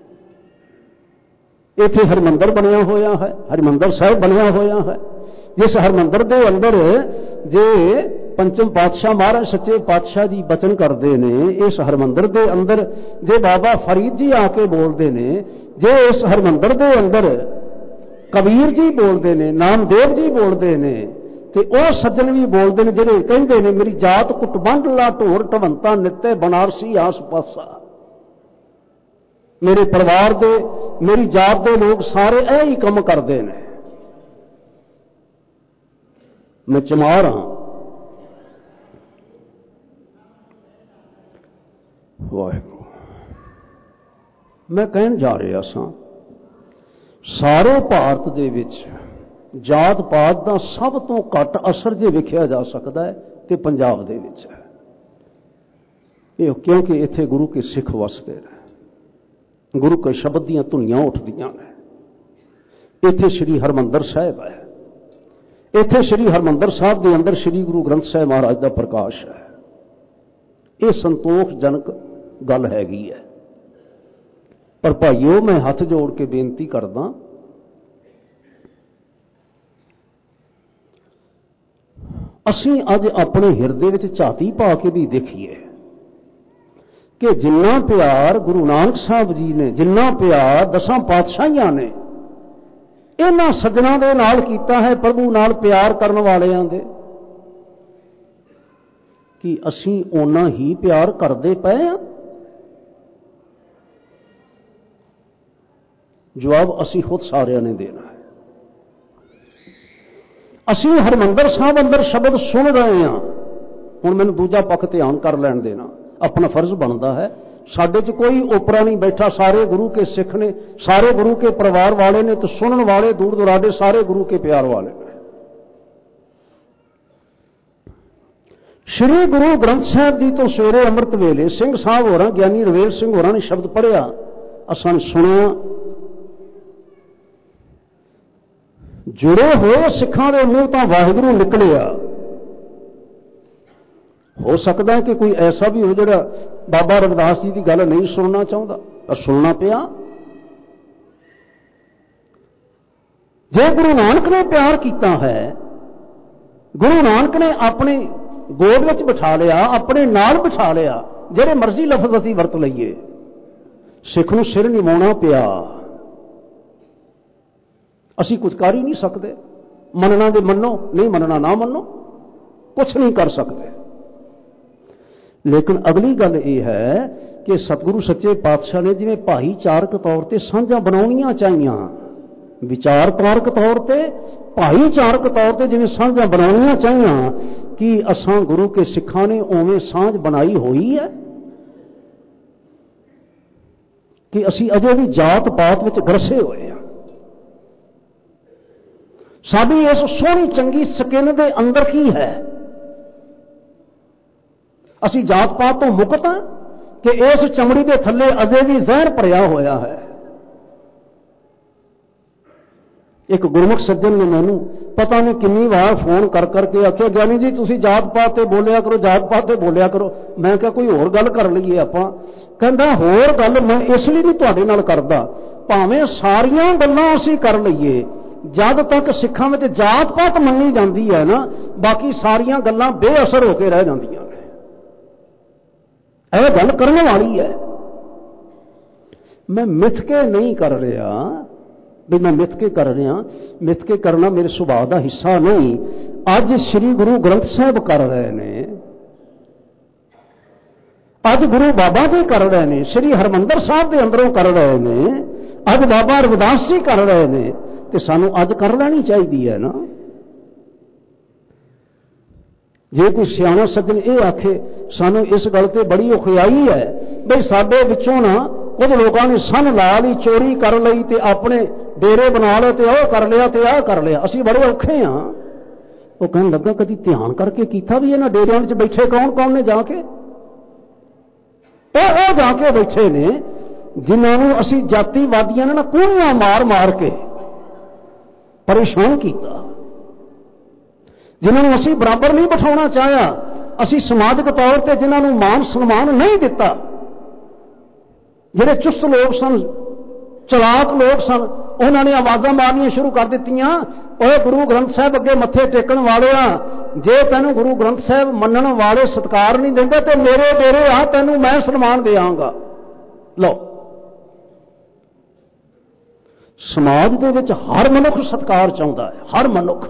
इत्थे हरमंदर बनया होया है, हरमंदर साहिब बनया होया है। जिस हरमंदर के अंदर जे पंचम पातशाह महाराज सच्चे पातशाह जी बचन करते हैं, इस हरमंदर के अंदर जे बाबा फरीद जी आके बोलते हैं, जे इस हरमंदर के अंदर कबीर जी बोलते हैं, नामदेव जी बोलते हैं, तो वह सज्जन भी बोलते हैं जिहड़े कहते हैं मेरी जात कुटबंड ला ढोर ढवंता नित्ते बनारसी आस पासा। मेरे परिवार दे मेरी जात के लोग सारे यही काम करते हैं। मैं चमार हाँ, वाहिगुरू। मैं कहन जा रहा सां सारे भारत दे विच जात पात का सब तो घट असर जे वेखिया जा सकता है तो पंजाब दे विच है। ये क्योंकि इत्थे गुरु के सिख वसदे ने, गुरु के शब्द दीयां धुनियां उठदियां ने। इत्थे श्री हरमंदर साहिब है, इत्थे श्री हरमंदर साहब के अंदर श्री गुरु ग्रंथ साहिब महाराज का प्रकाश है। ये संतोषजनक गल हैगी है। पर भाईओ मैं हाथ जोड़ के बेनती करदा, असीं अज अपने हिरदे विच झाती पा के भी देखिए कि जिन्ना प्यार गुरु नानक साहब जी ने, जिन्ना प्यार 10 पातशाहियां ने इन्हां सज्जनां दे नाल कीता है, प्रभु नाल प्यार करन वालियां दे, कि असीं ओना ही प्यार करदे पए हां। जवाब असीं खुद सारिਆਂ ने देना है। असीं हरमंदर साहब अंदर शब्द सुन रहे हैं, हुण मैनूं दूजा पक्ष ध्यान कर लैण देना, अपना फर्ज बनता है। साडे च कोई ओपरा नहीं बैठा, सारे गुरु के सिख ने, सारे गुरु के परिवार वाले ने, तो सुनने वाले दूर दुराडे सारे गुरु के प्यार वाले ने। श्री गुरु ग्रंथ साहिब जी तो सवेरे अमृत वेले सिंह साहब होरां, ज्ञानी रवेल सिंह होरां ने शब्द पढ़िया, असां सुनिया। जुड़े हुए सिखां दे मूँह तो वाहिगुरू निकलिया। हो सकता है कि कोई ऐसा भी हो जिहड़ा बाबा रविदास जी की गल नहीं सुनना चाहता, पर सुनना पिया। जे गुरु नानक ने प्यार किया है, गुरु नानक ने अपने गोद में बिठा लिया, अपने नाल बिठा लिया, जिहड़े मर्जी लफज असीं वरत लईए, सिख नूं सिर निवाउणा पिया। असीं कुछ कर ही नहीं सकते। मनना दे मनो, नहीं मनना ना मनो, कुछ नहीं कर सकते। लेकिन अगली गल यह है कि सतगुरु सच्चे पातशाह ने जिवें भाईचारक तौर पर साझा बनाउणियां चाहिए, विचारधारक तौर पर भाईचारक तौर पर जिवें साझा बनाउणियां चाहिए, कि असां गुरु के सिखां ने उवें साझ बनाई हुई है कि असीं अजे भी जात पात विच गरसे होए हैं। साडी इस सोहनी चंगी स्किन दे अंदर की है? असीं जात पात तो मुक्त हां कि इस चमड़ी के थल्ले अजे भी जहर भरिया होया है। एक गुरमुख सज्जन ने मैनू पता नहीं कितनी बार फोन कर करके आख्या, ज्ञानी जी तुसीं जात पात ते बोलिया करो, जात पात ते बोलिया करो। मैं क्या कोई होर गल कर लईए आपां? कहंदा होर गल मैं इसलिए नहीं तुहाडे नाल करदा, भावें सारियां गल्लां असीं कर लईए, जद तक सिखां विच जात पात मन्नी जाती है ना, बाकी सारियां गल्लां बेअसर होकर रह जांदियां ने। यह गल करने वाली है। मैं मिथ के नहीं कर रहा भी मैं मिथ के कर रहा, मिथ के करना मेरे सुभाव का हिस्सा नहीं। अज श्री गुरु ग्रंथ साहब कर रहे हैं, अज गुरु बाबा जी कर रहे हैं, श्री हरमंदर साहब के अंदरों कर रहे हैं, अज बाबा रविदास जी कर रहे हैं, तो सानू अज कर लेनी चाहिए है ना। जे कोई सियाणा सज्जन ये आखे सानू इस गल ते बड़ी औखियाई है बई साडे विचों ना कुछ लोगों ने सन ला ली, चोरी कर लई ते अपने डेरे बना ले, ते ओह कर लिया ते आह कर लिया, असीं बड़े औखे हाँ। वो कहने लगा कभी ध्यान करके कीता भी इन्हां डेरियां विच बैठे कौन कौन ने जाके? ओ जाके बैठे ने जिन्होंने असीं जातिवादियों ने ना कूड़ियां मार मार के परेशान किया, जिन्होंने असीं बराबर नहीं बिठाउणा चाहया, असीं समाजिक तौर पर जिन्होंने मान सम्मान नहीं दिता, जिहड़े चुस्त लोग सन, चलाक लोग सन, उन्होंने आवाज़ां मारनियां शुरू कर दित्तियां, ओए गुरु ग्रंथ साहब अगे मत्थे टेकण वालिया, जे तैनूं गुरु ग्रंथ साहब मनण वाले सत्कार नहीं देंदे तो मेरे डेरे आ, तैनूं मैं सन्मान देवांगा। लो, समाज दे विच हर मनुख सत्कार चाहुंदा है, हर मनुख।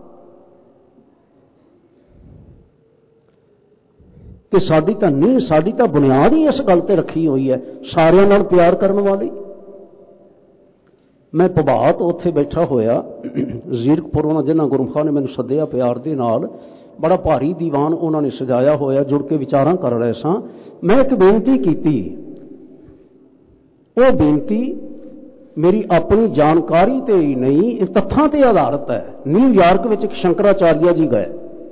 कि साडी तां नींह, साडी तां बुनियाद ही इस गल ते रखी हुई है, सारियां नाल प्यार करन वाली। मैं प्रभात उत्थे बैठा होया जीरकपुर, उन्होंने जिन्हां गुरमुखां ने मैनूं सद्दिया प्यार दे नाल, बड़ा भारी दीवान उन्होंने सजाया होया, जुड़ के विचारां कर रहे सां। मैं एक बेनती कीती, वो बेनती मेरी अपनी जानकारी ते ही नहीं, इस तत्थां ते आधारित है। न्यूयॉर्क विच एक शंकराचार्य जी गए,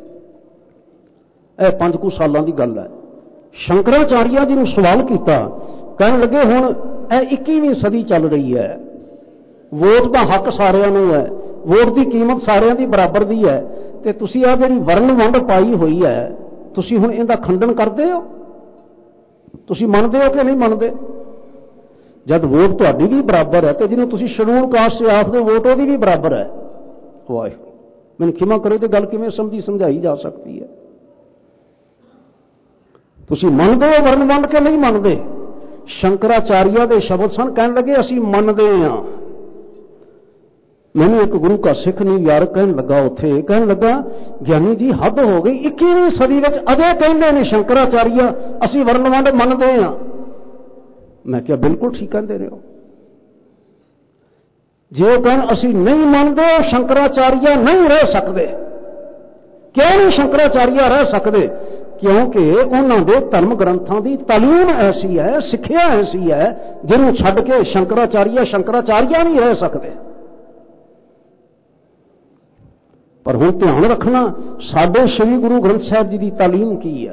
यह 5 कुछ सालों की गल है। शंकराचार्य जी ने सवाल किया, कहने लगे हुण यह 21वीं सदी चल रही है, वोट का हक सारिਆਂ ਨੂੰ है, वोट की कीमत सारिਆਂ ਦੀ बराबर दी है, तो तुसीं आ जिहड़ी वर्ण वंड पाई हुई है, तुसीं हुण इहदा खंडन करदे हो? तुसीं मनदे हो कि नहीं मनदे? जब वोट तुहाडी भी बराबर है तो जिन्होंने तुसीं शेड्यूल कास्ट से आखदे वोट ਉਹਦੀ भी बराबर है। वाहिगुरू मैनूं खिमा करो, तो गल किवें समझाई जा सकती है? तुसीं मनदे हो वर्ण वंड के नहीं मनदे? शंकराचार्य के शब्द सन, कहने लगे असीं मनदे हां। मैंने एक गुरु का सिख न्यूयॉर्क कहने लगा, उत्थे कहने लगा ज्ञानी जी हद हो गई, 21वीं सदी में अजे कहते हैं शंकराचार्य असीं वर्ण वंड मनदे हां। मैं क्या बिल्कुल ठीक कहते रहे हो। जे कहन असीं नहीं मनदे, शंकराचार्य नहीं रह सकते। क्यों नहीं शंकराचार्य रह सकते? क्योंकि उन्होंने धर्म ग्रंथों की तालीम ऐसी है, सिक्ख्या ऐसी है, जिन्हों छड्ड के शंकराचार्य नहीं रह सकते। पर हुण ध्यान रखना, साडे श्री गुरु ग्रंथ साहब जी की तालीम की है,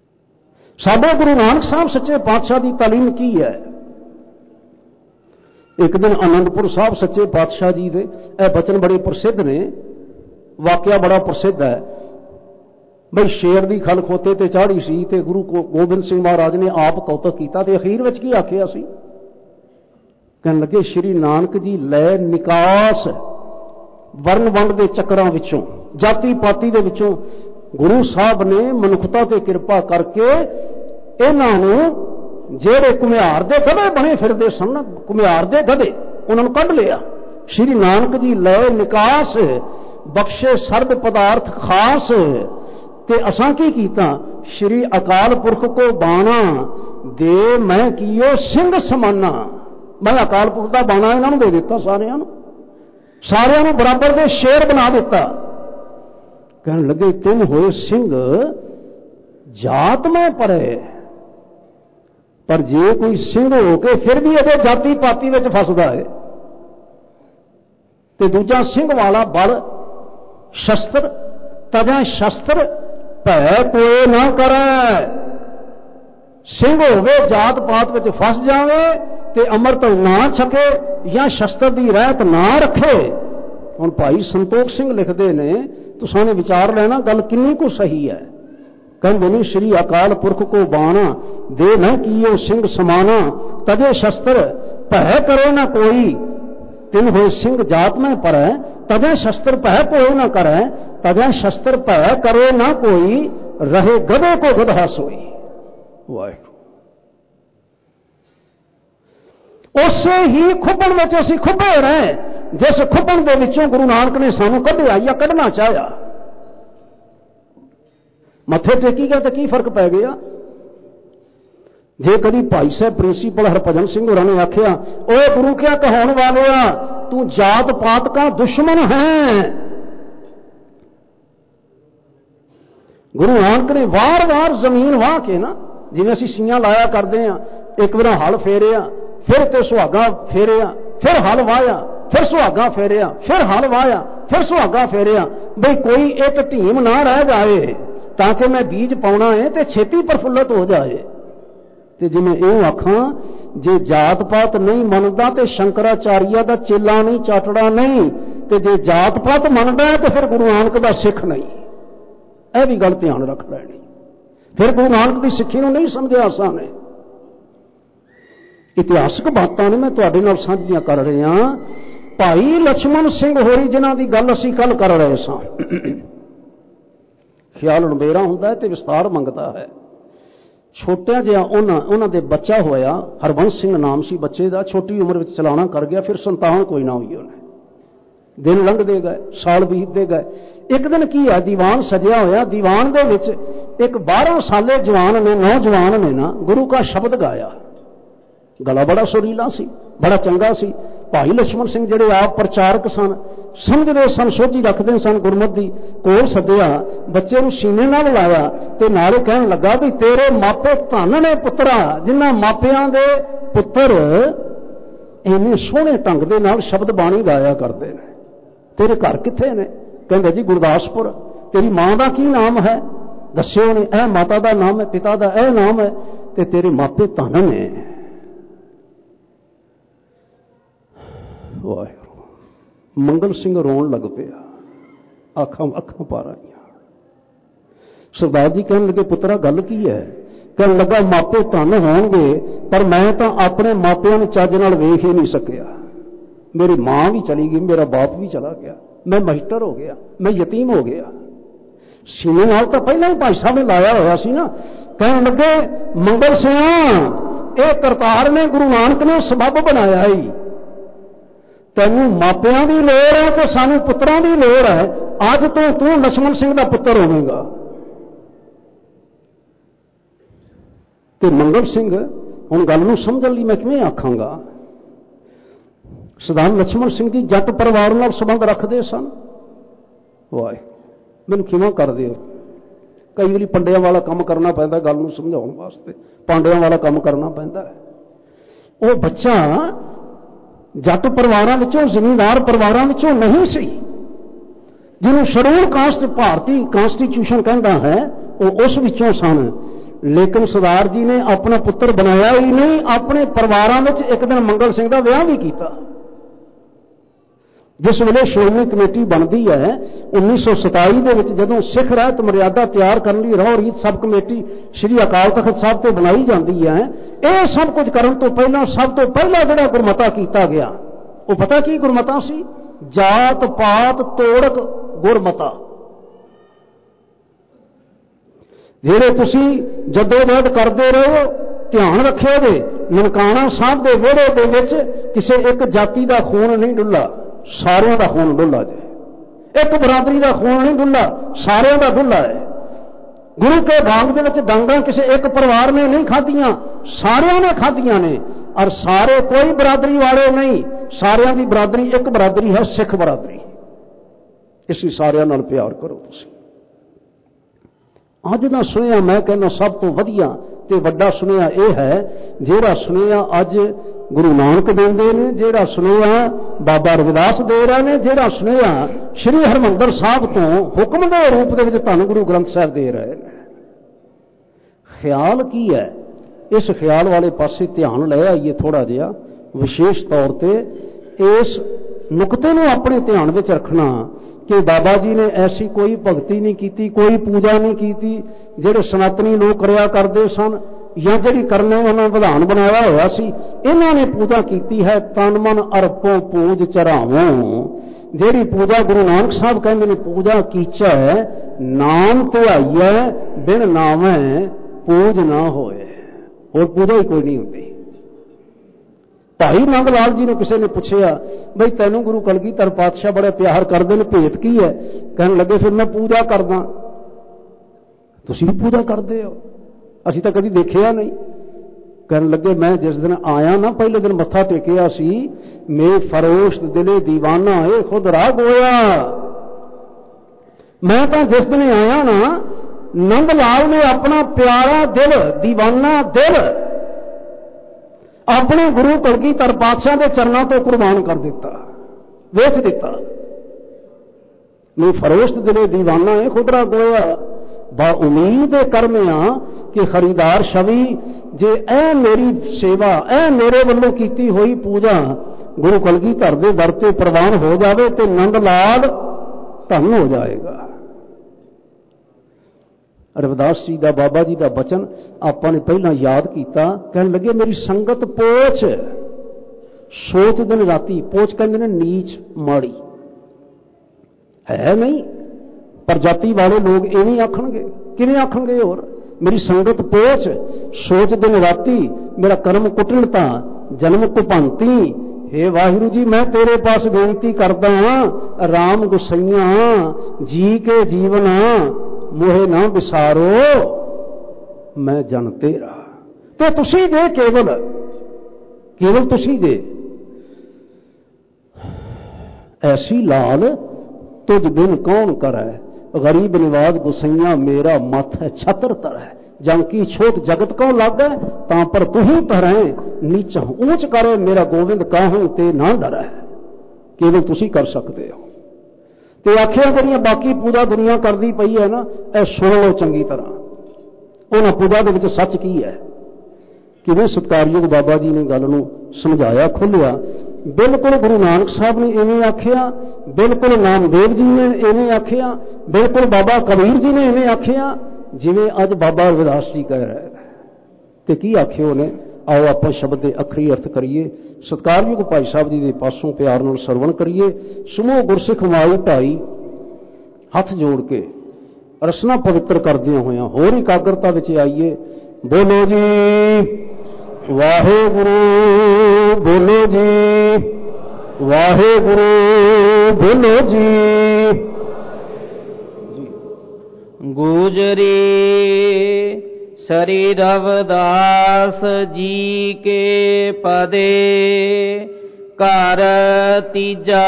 साडे गुरु नानक साहब सच्चे पातशाह की तालीम की है। एक दिन आनंदपुर साहब सच्चे पातशाह जी दे यह बचन बड़े प्रसिद्ध ने, वाकया बड़ा प्रसिद्ध है। बई शेर की खल खोते ते चाढ़ी सी ते गुरु गोबिंद सिंह महाराज ने आप कौतक किया ते अखीर विच की आखिया सी, कहन लगे श्री नानक जी लै निकास वर्ण वंड के चक्रां विचों, जाति पाति दे विचों गुरु साहब ने मनुखता ते कृपा करके इन्हां नूं जेड़े घुमियार दे गधे बने फिरदे सन, घुमियार दे गधे उन्होंने कढ़ लिया। श्री नानक जी लै निकास बख्शे सर्ब पदार्थ खास, ते असां की कीता श्री अकाल पुरख को बाणा दे मैं कियो सिंह समाना। मैं अकाल पुरख का बाणा इन्हों दे दिता, सारियां बराबर दे शेर बना दिता। कहन लगे तुम होए सिंह जात में परे, पर जे कोई सिंह होके फिर भी अजे जाति पाति विच फसदा है ते दूजा सिंह वाला बल शस्त्र तजा शस्त्र भै कोई ना करे। सिंह होवे जात पात विच फस जावे ते अमृत ना छके या शस्त्र की रहत ना रखे। हुण भाई संतोख सिंह लिखते ने, तुसां ने विचार लेना गल किन्नी को सही है। कहते नहीं श्री अकाल पुरख को बाणा दे न कियो सिंह समाना, तजे शस्त्र भय करे न कोई, तिन हो सिंह जात में परै, तजे शस्त्र भय कोई न करे, तजे शस्त्र भय करे न कोई, रहे गधे को गधा सोई। वाहिगुरू उसे ही खुबन में असीं खुबे रहे, जिस खुबन के विचों गुरु नानक ने सानू कढ़िया या कढ़ना चाहया। मथे टेकी गया तो की फर्क पै गया। जे कभी भाई साहब प्रिंसीपल हरभजन सिंह होरां ने आखिया, ओए गुरु क्या कहने वाले तू जात पात का दुश्मन है। गुरु नानक ने वार वार जमीन वाह के ना, जिवें असीं सीयां लाया करते हैं, एक बार हल फेरिया फिर ते सुहागा फेरिया, फिर हल वाया फिर सुहागा फेरिया, फिर हल वाया फिर सुहागा फेरिया, बई कोई एक ढीम ना रह जाए ताकि मैं बीज पाउणा है तो छेती प्रफुल्लित हो जाए। तो जिवें इह आखां जे जात पात नहीं मनदा तो शंकराचार्य का चेला नहीं, चाटड़ा नहीं, तो जे जात पात मनदा है तो फिर गुरु नानक का सिख नहीं। यह भी गल ध्यान रख लैनी। फिर गुरु नानक की सिक्खी नहीं समझिया असां ने। इतिहासक बातां ने मैं तुहाडे नाल साझीआं कर रहा। भाई लक्ष्मण सिंह होरी जिन्हां दी गल असीं कल कर रहे सां, ख्याल लंबेरा हुंदा है ते विस्तार मंगता है। छोटिया जिहा उन्हां दे बच्चा होया, हरबंस सिंह नाम सी बच्चे दा, छोटी उम्र विच चलाना कर गया, फिर संतान कोई ना हुई उन्हें। दिन लंघदे गए, साल बीतते गए। एक दिन की है, दीवान सजिया होया, दीवान दे विच एक 12 साले जवान ने, नौजवान ने ना गुरु का शब्द गाया। गला बड़ा सुरीला सी, बड़ा चंगा सी। भाई लक्ष्मण सिंह जिहड़े आप प्रचारक सन, समझदे सन, सोझी रखते सन गुरमत दी, कोल सद्दिया, बच्चे नूं सीने नाल लाया ते नाले कहन लगा भी तेरे मापे धन ने पुत्रा, जिन्हां मापियां दे पुत्तर इन्ने सोहणे ढंग दे नाल शब्द बाणी गाया करदे ने। तेरे घर कित्थे ने? कहंदे जी गुरदासपुर। तेरी मां दा की नाम है? दस्सिओ ने। ऐ माता दा नाम है, पिता दा ऐ नाम है, ते तेरे मापे धन ने। वाहिगुरू। मंगल सिंह रोन लग पिया, अखां पार आईयां। सरदार जी कहन लगे पुत्रा गल की है? कहन लगा मापे धन होणगे पर मैं तो अपने मापिਆਂ ਨੂੰ ਚੱਜ ਨਾਲ ਵੇਖ ही नहीं सकिया। मेरी मां भी चली गई, मेरा बाप भी चला गया, मैं मास्टर हो गया, मैं यतीम हो गया। सीने नाल तो पहले ही भाई साहब ने लाया होया सी ना। कहन लगे मंगल सिंह ये करतार ने, गुरु नानक ने सबब बनाया ही। तैनू मापियां की लोड़ है तो सानू पुत्रां की लोड़ है। अज तो तू लक्ष्मण सिंह का पुत्र होवेगा। तो मंगल सिंह हुण गल नूं समझण लई मैं किवें आखांगा। सरदार लक्ष्मण सिंह जी जट परिवार नाल संबंध रखते सन। वाह मैनूं किवें कर दिओ। कई वारी पंडियां वाला काम करना पैंदा गल नूं समझाउण वास्ते, पांडियां वाला काम करना पैंदा है। वो बच्चा जट परिवारां विचों, जमींदार परिवारां विचों नहीं सी। जिन्होंने शेड्यूल कास्ट भारतीय कॉन्स्टिट्यूशन कहता है वो उस विचों सन। लेकिन सरदार जी ने अपना पुत्र बनाया ही नहीं, अपने परिवारों में एक दिन मंगल सिंह का विआह भी किया। जिस वेले श्रोमणी कमेटी बनती है 1927 के जदों सिख रहत मर्यादा तैयार करने लई रौह रीत सब कमेटी श्री अकाल तख्त साहब तो बनाई जाती है, यह सब कुछ करने तो पहला सब तो पहला जिहड़ा गुरमता किया गया वो पता की गुरमता सी? जात पात तोड़क गुरमता। ਜਿਹੜੇ ਤੁਸੀਂ जदोजहद करते रहो, ध्यान रखियो जे ननकाना साहब के विहड़े दे विच किसी एक जाति का खून नहीं डुला, सारिਆਂ ਦਾ खून डुला जे। एक बरादरी का खून नहीं डुला, सारिਆਂ ਦਾ डुला है। गुरु के बाग दे विच डांगां किसी एक परिवार ने नहीं खादियां, सारिਆਂ ने खादियां ने। और सारे कोई बरादरी वाले नहीं, सारिਆਂ की बरादरी एक बरादरी है, सिख बरादरी। इसी सारिਆਂ नाल प्यार करो। तुसीं अज का सुनिया मैं कहना सब तो वधिया ते वड्डा सुनिया यह है, जिहड़ा सुनिया अज गुरु नानक देंदे ने, जिहड़ा सुनिया बाबा रविदास दे रहे ने, जिहड़ा सुनिया श्री हरमंदर साहब तो हुक्म के रूप दे विच धन गुरु ग्रंथ साहब दे रहे हैं। ख्याल की है? इस ख्याल वाले पासे ध्यान ले आइए थोड़ा जिहा, विशेष तौर पर इस नुकते को अपने ध्यान में रखना कि बाबा जी ने ऐसी कोई भगती नहीं की, कोई पूजा नहीं की जिहड़े सनातनी लोग करया करते सन, या जिहड़ी करने उन्होंने विधान बनाया होया सी। इन्होंने पूजा की है तन मन अर्पों पूज चढ़ावों। जिहड़ी पूजा गुरु नानक साहब कहते हैं पूजा कीचा है नाम धियाइए बिन नामै पूज ना होए, और पूजा ही कोई नहीं होती। भाई नंद लाल जी ने किसी ने पूछा बई तैनू गुरु कलगीधर पातशाह बड़े प्यार करते हैं, भेत की है? कहने लगे फिर मैं पूजा करदा। तुसीं भी पूजा करते हो? असीं तो कभी देखिया नहीं। कहने लगे मैं जिस दिन आया ना पहले दिन मत्था टेकिया सी, मैं फरोश्त दिले दीवाना है खुद राह गोया। मैं तो जिस दिन आया ना नंद लाल ने अपना प्यारा दिल, दीवाना दिल अपने गुरु कलगीधर पातशाह के चरणों तो कुर्बान कर दिता, वेच दिता। मैं फरोश्त दिले दीवाना है खुदरा गोया, बा उम्मीद करमिया कि खरीदार छवि जे ए मेरी सेवा, ए मेरे वालों की हुई पूजा गुरु कलगीधर दे दर ते प्रवान हो जाए तो नंद लाल धन हो जाएगा। रविदास जी का बाबा जी का बचन आपने पहला याद किया। कहने लगे मेरी संगत पोच सोच दिन राती, पोच कहते हैं नीच माड़ी है नहीं, पर जाति वाले लोग इवें आखणगे, किवें आखणगे? और मेरी संगत पोच सोच दिन राती, मेरा कर्म कुटिलता जन्म कुभांती। हे वाहिगुरु जी मैं तेरे पास बेनती करदा हां, राम गुसैया जी के जीवन मोहे ना विसारो, मैं जन तेरा। तो तुसी दे केवल तुसी दे, ऐसी लाल तुझ बिन कौन करे, गरीब निवाज गुसैया मेरा मत है छतर तर है। जंकी छोट जगत को लागे ता पर तू ही तरें, नीचा ऊंच करे मेरा गोविंद काहू ते ना डरे। केवल तुसी कर सकते हो। तो आखिया करिए बाकी पूजा दुनिया करती पई है ना, यह सुन लो चंगी तरह। उन्होंने पूजा के सच की है कि सत्कारयोग बाबा जी ने गल नूं समझाया, खोलिया। बिल्कुल गुरु नानक साहब ने इवें आखिया, बिल्कुल नामदेव जी ने इवें आखिया, बिल्कुल बाबा कबीर जी ने इवें आखिया जिवें अज बाबा रविदास जी कह रहे हैं। तो की आखिया उन्हें? आओ आप शब्द के अखरी अर्थ करिए। सत्कारयोग भाई साहब जी के पासों प्यार नाल सरवण करिए। समूह गुरसिख माई भाई हथ जोड़ के रसना पवित्र करदियां होइयां होर एकाग्रता विच आइए। बोलो जी वाहेगुरु, बोलो जी वाहेगुरु, बोलो जी। गुजरी श्री रविदास जी के पदे कर तीजा।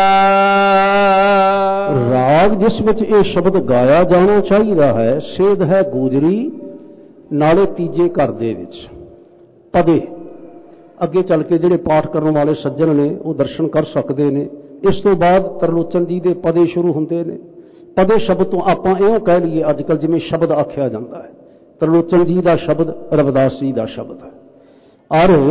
राग जिस विच ये शब्द गाया जाना चाहिए है सेध है गुजरी नाले तीजे घर दे विच पदे। अगे चल के जिहड़े पाठ करने वाले सज्जन ने वो दर्शन कर सकते हैं। इस तो बाद तरलोचन जी के पदे शुरू होंदे ने। पदे शब्द तो आपां इउं कह लीए अजकल जिवें शब्द आख्या जाता है, ਤਰਲੋਚਨ ਜੀ ਦਾ ਸ਼ਬਦ, ਰਵਿਦਾਸ ਜੀ ਦਾ ਸ਼ਬਦ ਹੈ। ਔਰ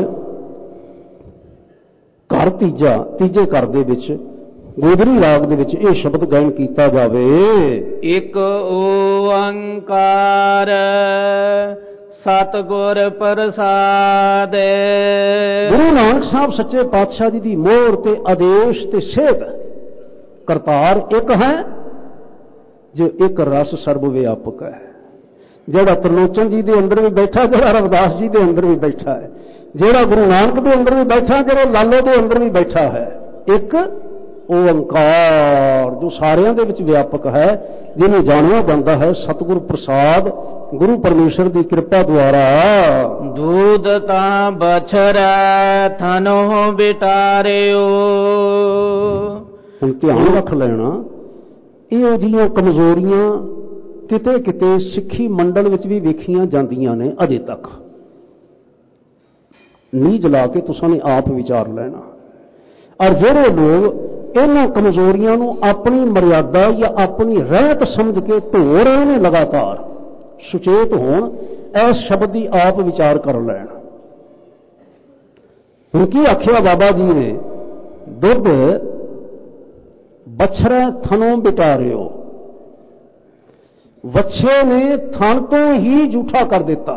ਘਰ ਤੀਜੇ ਘਰ ਦੇ ਵਿੱਚ ਗੋਦਰੀ ਰਾਗ ਦੇ ਵਿੱਚ ਇਹ ਸ਼ਬਦ ਗਾਇਨ ਕੀਤਾ ਜਾਵੇ। ਇੱਕ ਓੰਕਾਰ ਸਤਿਗੁਰ ਪ੍ਰਸਾਦ। ਗੁਰੂ ਨਾਨਕ ਸਾਹਿਬ ਸੱਚੇ ਪਾਤਸ਼ਾਹ ਜੀ ਦੀ ਮੋਹਰ ਤੇ ਆਦੇਸ਼ ਤੇ ਸੇਧ। ਕਰਤਾਰ ਇੱਕ ਹੈ ਜੋ ਇੱਕ ਰਸ ਸਰਬ ਵਿਆਪਕ ਹੈ, ਜਿਹੜਾ ਤਰਲੋਚਨ ਜੀ ਦੇ ਅੰਦਰ ਵੀ ਬੈਠਾ, ਜਿਹੜਾ ਰਵਿਦਾਸ ਜੀ ਦੇ ਅੰਦਰ ਵੀ ਬੈਠਾ ਹੈ, ਜਿਹੜਾ ਗੁਰੂ ਨਾਨਕ ਦੇ ਅੰਦਰ ਵੀ ਬੈਠਾ, ਜਿਹੜਾ ਲਾਲੋ ਦੇ ਅੰਦਰ ਵੀ ਬੈਠਾ ਹੈ। ਇੱਕ ਓੰਕਾਰ ਜੋ ਸਾਰਿਆਂ ਦੇ ਵਿੱਚ ਵਿਆਪਕ ਹੈ, ਜਿਹਨੂੰ ਜਾਣਿਆ ਜਾਂਦਾ ਹੈ ਸਤਿਗੁਰ ਪ੍ਰਸਾਦ, ਗੁਰੂ ਪਰਮੇਸ਼ਰ ਦੀ ਕਿਰਪਾ ਦੁਆਰਾ। ਦੂਧ ਤਾਂ ਬਛੜੈ ਥਨੋ ਬਿਟਾਰਿਓ। ਹੁਣ ਧਿਆਨ ਰੱਖ ਲੈਣਾ, ਇਹੋ ਜਿਹੀਆਂ ਕਮਜ਼ੋਰੀਆਂ ਕਿਤੇ ਕਿਤੇ ਸਿੱਖੀ ਮੰਡਲ ਵਿੱਚ ਵੀ ਵੇਖੀਆਂ ਜਾਂਦੀਆਂ ਨੇ। ਅਜੇ ਤੱਕ ਨੀਝ ਲਾ ਕੇ ਤੁਸਾਂ ਨੇ ਆਪ ਵਿਚਾਰ ਲੈਣਾ। ਔਰ ਜਿਹੜੇ ਲੋਕ ਇਹਨਾਂ ਕਮਜ਼ੋਰੀਆਂ ਨੂੰ ਆਪਣੀ ਮਰਿਆਦਾ ਜਾਂ ਆਪਣੀ ਰਹਿਤ ਸਮਝ ਕੇ ਢੋ ਰਹੇ ਨੇ, ਲਗਾਤਾਰ ਸੁਚੇਤ ਹੋਣ, ਇਸ ਸ਼ਬਦ ਦੀ ਆਪ ਵਿਚਾਰ ਕਰ ਲੈਣ। ਹੁਣ ਕੀ ਆਖਿਆ ਬਾਬਾ ਜੀ ਨੇ? ਦੁੱਧ ਬਛੜਾ ਥਨੋਂ ਬਿਟਾਰਿਓ। ਵੱਛੇ ਨੇ ਥਣ ਤੋਂ ਹੀ ਜੂਠਾ ਕਰ ਦਿੱਤਾ।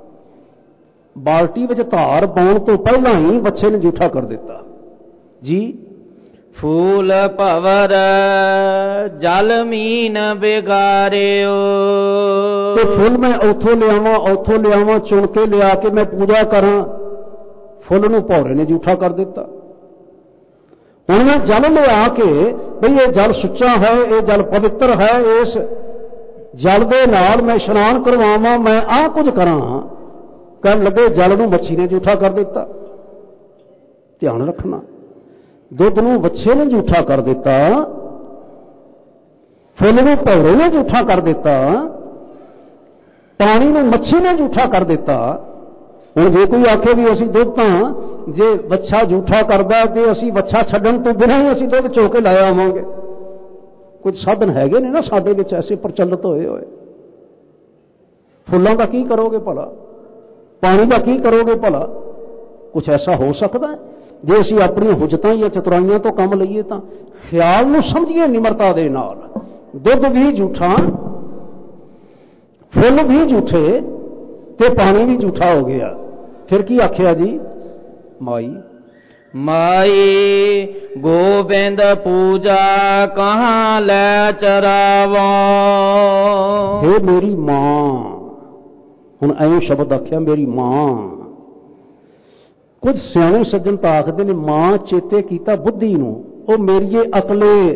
ਬਾਲਟੀ ਵਿੱਚ ਧਾਰ ਪਾਉਣ ਤੋਂ ਪਹਿਲਾਂ ਹੀ ਵੱਛੇ ਨੇ ਜੂਠਾ ਕਰ ਦਿੱਤਾ ਜੀ। ਫੂਲ ਭਵਰ ਜਲ ਮੀਨ ਬਿਗਾਰਿਓ। ਤੇ ਫੁੱਲ ਮੈਂ ਉੱਥੋਂ ਲਿਆਵਾਂ ਚੁਣ ਕੇ ਲਿਆ ਕੇ ਮੈਂ ਪੂਜਾ ਕਰਾਂ, ਫੁੱਲ ਨੂੰ ਭੌਰੇ ਨੇ ਜੂਠਾ ਕਰ ਦਿੱਤਾ। ਹੁਣ ਮੈਂ ਜਲ ਲਿਆ ਕੇ ਬਈ ਇਹ ਜਲ ਸੁੱਚਾ ਹੈ, ਇਹ ਜਲ ਪਵਿੱਤਰ ਹੈ, ਇਸ ਜਲ ਦੇ ਨਾਲ ਮੈਂ ਇਸ਼ਨਾਨ ਕਰਵਾਵਾਂ, ਮੈਂ ਆਹ ਕੁਝ ਕਰਾਂ, ਕਹਿਣ ਲੱਗੇ ਜਲ ਨੂੰ ਮੱਛੀ ਨੇ ਜੂਠਾ ਕਰ ਦਿੱਤਾ। ਧਿਆਨ ਰੱਖਣਾ, ਦੁੱਧ ਨੂੰ ਵੱਛੇ ਨੇ ਜੂਠਾ ਕਰ ਦਿੱਤਾ, ਫੁੱਲ ਨੂੰ ਭੌਰੇ ਨੇ ਜੂਠਾ ਕਰ ਦਿੱਤਾ, ਪਾਣੀ ਨੂੰ ਮੱਛੀ ਨੇ ਜੂਠਾ ਕਰ ਦਿੱਤਾ। ਹੁਣ ਜੇ ਕੋਈ ਆਖੇ ਵੀ ਅਸੀਂ ਦੁੱਧ ਤਾਂ ਜੇ ਵੱਛਾ ਜੂਠਾ ਕਰਦਾ ਤੇ ਅਸੀਂ ਵੱਛਾ ਛੱਡਣ ਤੋਂ ਬਿਨਾਂ ਹੀ ਅਸੀਂ ਦੁੱਧ ਚੋ ਕੇ ਲਾਇਆ ਆਵਾਂਗੇ। ਕੁਝ ਸਾਧਨ ਹੈਗੇ ਨੇ ਨਾ ਸਾਡੇ ਵਿੱਚ ਐਸੇ ਪ੍ਰਚਲਿਤ ਹੋਏ। ਫੁੱਲਾਂ ਦਾ ਕੀ ਕਰੋਗੇ ਭਲਾ, ਪਾਣੀ ਦਾ ਕੀ ਕਰੋਗੇ ਭਲਾ? ਕੁਝ ਐਸਾ ਹੋ ਸਕਦਾ ਜੇ ਅਸੀਂ ਆਪਣੀਆਂ ਹੁਜਤਾਂ ਜਾਂ ਚਤੁਰਾਈਆਂ ਤੋਂ ਕੰਮ ਲਈਏ ਤਾਂ? ਖਿਆਲ ਨੂੰ ਸਮਝੀਏ ਨਿਮਰਤਾ ਦੇ ਨਾਲ। ਦੁੱਧ ਵੀ ਝੂਠਾ, ਫੁੱਲ ਵੀ ਝੂਠੇ ਤੇ ਪਾਣੀ ਵੀ ਝੂਠਾ ਹੋ ਗਿਆ। ਫਿਰ ਕੀ ਆਖਿਆ ਜੀ? ਮਾਈ ਗੋਬਿੰਦ ਪੂਜਾ ਕਹਾਂ ਲੈ ਚਰਾਵਾਂ। ਹੇ ਮੇਰੀ ਮਾਂ, ਹੁਣ ਐਵੇਂ ਸ਼ਬਦ ਆਖਿਆ ਮੇਰੀ ਮਾਂ। ਕੁਝ ਸਿਆਣੇ ਸੱਜਣ ਤਾਂ ਆਖਦੇ ਨੇ ਮਾਂ ਚੇਤੇ ਕੀਤਾ ਬੁੱਧੀ ਨੂੰ, ਉਹ ਮੇਰੀਏ ਅਕਲੇ।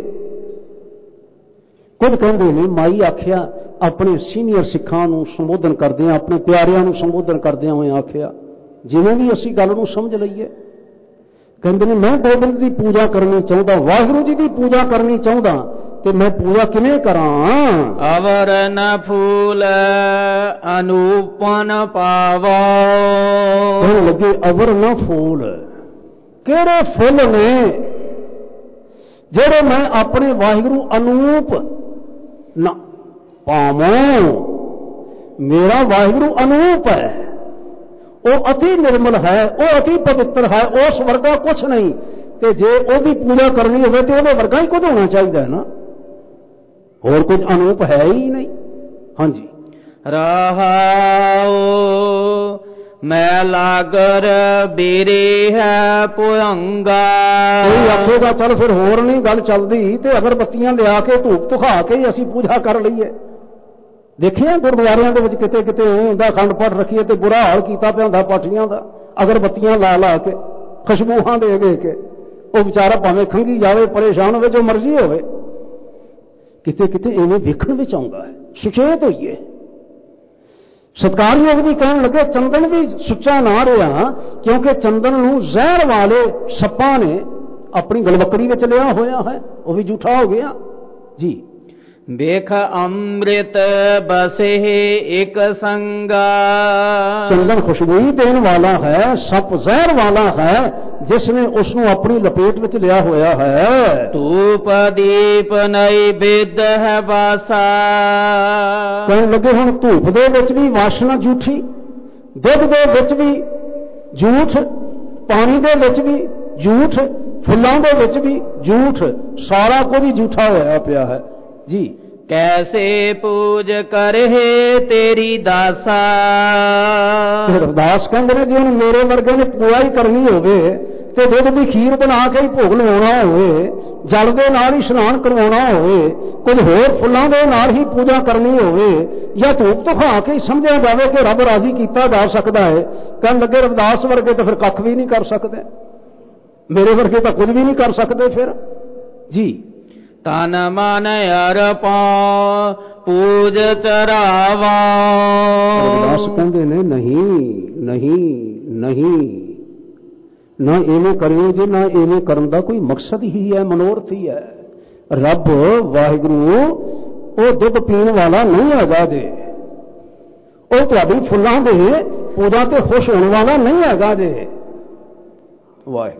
ਕੁਝ ਕਹਿੰਦੇ ਨੇ ਮਾਈ ਆਖਿਆ ਆਪਣੇ ਸੀਨੀਅਰ ਸਿੱਖਾਂ ਨੂੰ ਸੰਬੋਧਨ ਕਰਦਿਆਂ, ਆਪਣੇ ਪਿਆਰਿਆਂ ਨੂੰ ਸੰਬੋਧਨ ਕਰਦਿਆਂ ਹੋਏ ਆਖਿਆ। ਜਿਵੇਂ ਵੀ ਅਸੀਂ ਗੱਲ ਨੂੰ ਸਮਝ ਲਈਏ, ਕਹਿੰਦੇ ਨੇ ਮੈਂ ਗੋਬਿੰਦ ਦੀ ਪੂਜਾ ਕਰਨੀ ਚਾਹੁੰਦਾ, ਵਾਹਿਗੁਰੂ ਜੀ ਦੀ ਪੂਜਾ ਕਰਨੀ ਚਾਹੁੰਦਾ, ਤੇ ਮੈਂ ਪੂਜਾ ਕਿਵੇਂ ਕਰਾਂ? ਅਵਰ ਨ ਫੂਲ ਅਨੂਪਨ ਪਾਵੋ। ਕਹਿਣ ਲੱਗੇ ਅਵਰ ਨ ਫੂਲ, ਕਿਹੜੇ ਫੁੱਲ ਨੇ ਜਿਹੜੇ ਮੈਂ ਆਪਣੇ ਵਾਹਿਗੁਰੂ ਅਨੂਪ ਨਾ ਪਾਵਾਂ? ਮੇਰਾ ਵਾਹਿਗੁਰੂ ਅਨੂਪ ਹੈ, ਉਹ ਅਤੀ ਨਿਰਮਲ ਹੈ, ਉਹ ਅਤੀ ਪਵਿੱਤਰ ਹੈ, ਉਸ ਵਰਗਾ ਕੁਛ ਨਹੀਂ। ਤੇ ਜੇ ਉਹਦੀ ਪੂਜਾ ਕਰਨੀ ਹੋਵੇ ਤੇ ਉਹਦੇ ਵਰਗਾ ਹੀ ਕੁਝ ਹੋਣਾ ਚਾਹੀਦਾ ਹੈ ਨਾ, ਹੋਰ ਕੁਝ ਅਨੂਪ ਹੈ ਹੀ ਨਹੀਂ। ਹਾਂਜੀ, ਰਹਾਉ ਮੈਂ ਲਾਗਰ ਬੀਰੇ ਹੈ ਭੁਅੰਗਾ। ਕੋਈ ਆਖੇਗਾ ਚੱਲ ਫਿਰ ਹੋਰ ਨਹੀਂ ਗੱਲ ਚੱਲਦੀ ਤੇ ਅਗਰਬੱਤੀਆਂ ਲਿਆ ਕੇ ਧੂਪ ਧੁਖਾ ਕੇ ਹੀ ਅਸੀਂ ਪੂਜਾ ਕਰ ਲਈਏ। ਦੇਖਿਆ ਗੁਰਦੁਆਰਿਆਂ ਦੇ ਵਿੱਚ ਕਿਤੇ ਕਿਤੇ ਹੁੰਦਾ ਅਖੰਡ ਪਾਠ ਰੱਖੀਏ ਤੇ ਬੁਰਾ ਹਾਲ ਕੀਤਾ ਪਿਆ ਹੁੰਦਾ ਪਾਠੀਆਂ ਦਾ, ਅਗਰਬੱਤੀਆਂ ਲਾ ਕੇ, ਖੁਸ਼ਬੂਆਂ ਦੇ ਕੇ। ਉਹ ਵਿਚਾਰਾ ਭਾਵੇਂ ਖੰਗੀ ਜਾਵੇ, ਪਰੇਸ਼ਾਨ ਹੋਵੇ, ਜੋ ਮਰਜ਼ੀ ਹੋਵੇ। ਕਿਤੇ ਕਿਤੇ ਐਵੇਂ ਵੇਖਣ ਵਿੱਚ ਆਉਂਦਾ ਹੈ। ਸੁਚੇਤ ਹੋਈਏ। ਸਤਿਕਾਰਯੋਗ ਵੀ ਕਹਿਣ ਲੱਗੇ ਚੰਦਨ ਵੀ ਸੁੱਚਾ ਨਾ ਰਿਹਾ, ਕਿਉਂਕਿ ਚੰਦਨ ਨੂੰ ਜ਼ਹਿਰ ਵਾਲੇ ਸੱਪਾਂ ਨੇ ਆਪਣੀ ਗਲਵੱਕੜੀ ਵਿੱਚ ਲਿਆ ਹੋਇਆ ਹੈ, ਉਹ ਵੀ ਝੂਠਾ ਹੋ ਗਿਆ ਜੀ। ਵੇਖ ਅੰਮ੍ਰਿਤ ਬਸੇ ਇੱਕ ਸੰਗਾ। चंदन खुशबू देने वाला है, सप जहर वाला है, जिसने उसनों अपनी लपेट में लिया होया है। ਧੂਪ ਦੀਪ ਨੈਵੇਦ ਹੈ ਵਾਸਾ। कहने लगे हुण धूप दे विच भी वासना झूठी, दुध दे विच भी झूठ, पानी दे विच भी झूठ, फुल्लां दे विच भी झूठ, सारा कुछ ही झूठा होया पिया है जी। कैसे पूज करे तेरी दासा। रविदास कहते हैं जी हुण मेरे वर्गे ने पूजा ही करनी होवे ते दुध की खीर बना के ही भोग लवाउणा होवे, जल दे नाल ही इशनान करवाउणा होवे, कुछ होर फुल्लां दे नाल ही पूजा करनी होवे, या धूप तो खा के ही समझिया जावे कि रब राजी कीता जा सकदा है। कहण लगे रविदास वर्गे तो फिर कख भी नहीं कर सकते, मेरे वर्गे तो कुछ भी नहीं कर सकते फिर जी। तन मन अर्पण पूज चरावा। रविदास कहते ने नहीं नहीं नहीं, ना इवें करियो जी, ना इवें करन दा कोई मकसद ही है, मनोरथ ही है। रब वाहिगुरू वो दुध पीण वाला नहीं हैगा जे, वो तुहाडी फुल्लां दे पूजा ते खुश होने वाला नहीं हैगा जे। वाहिगुरू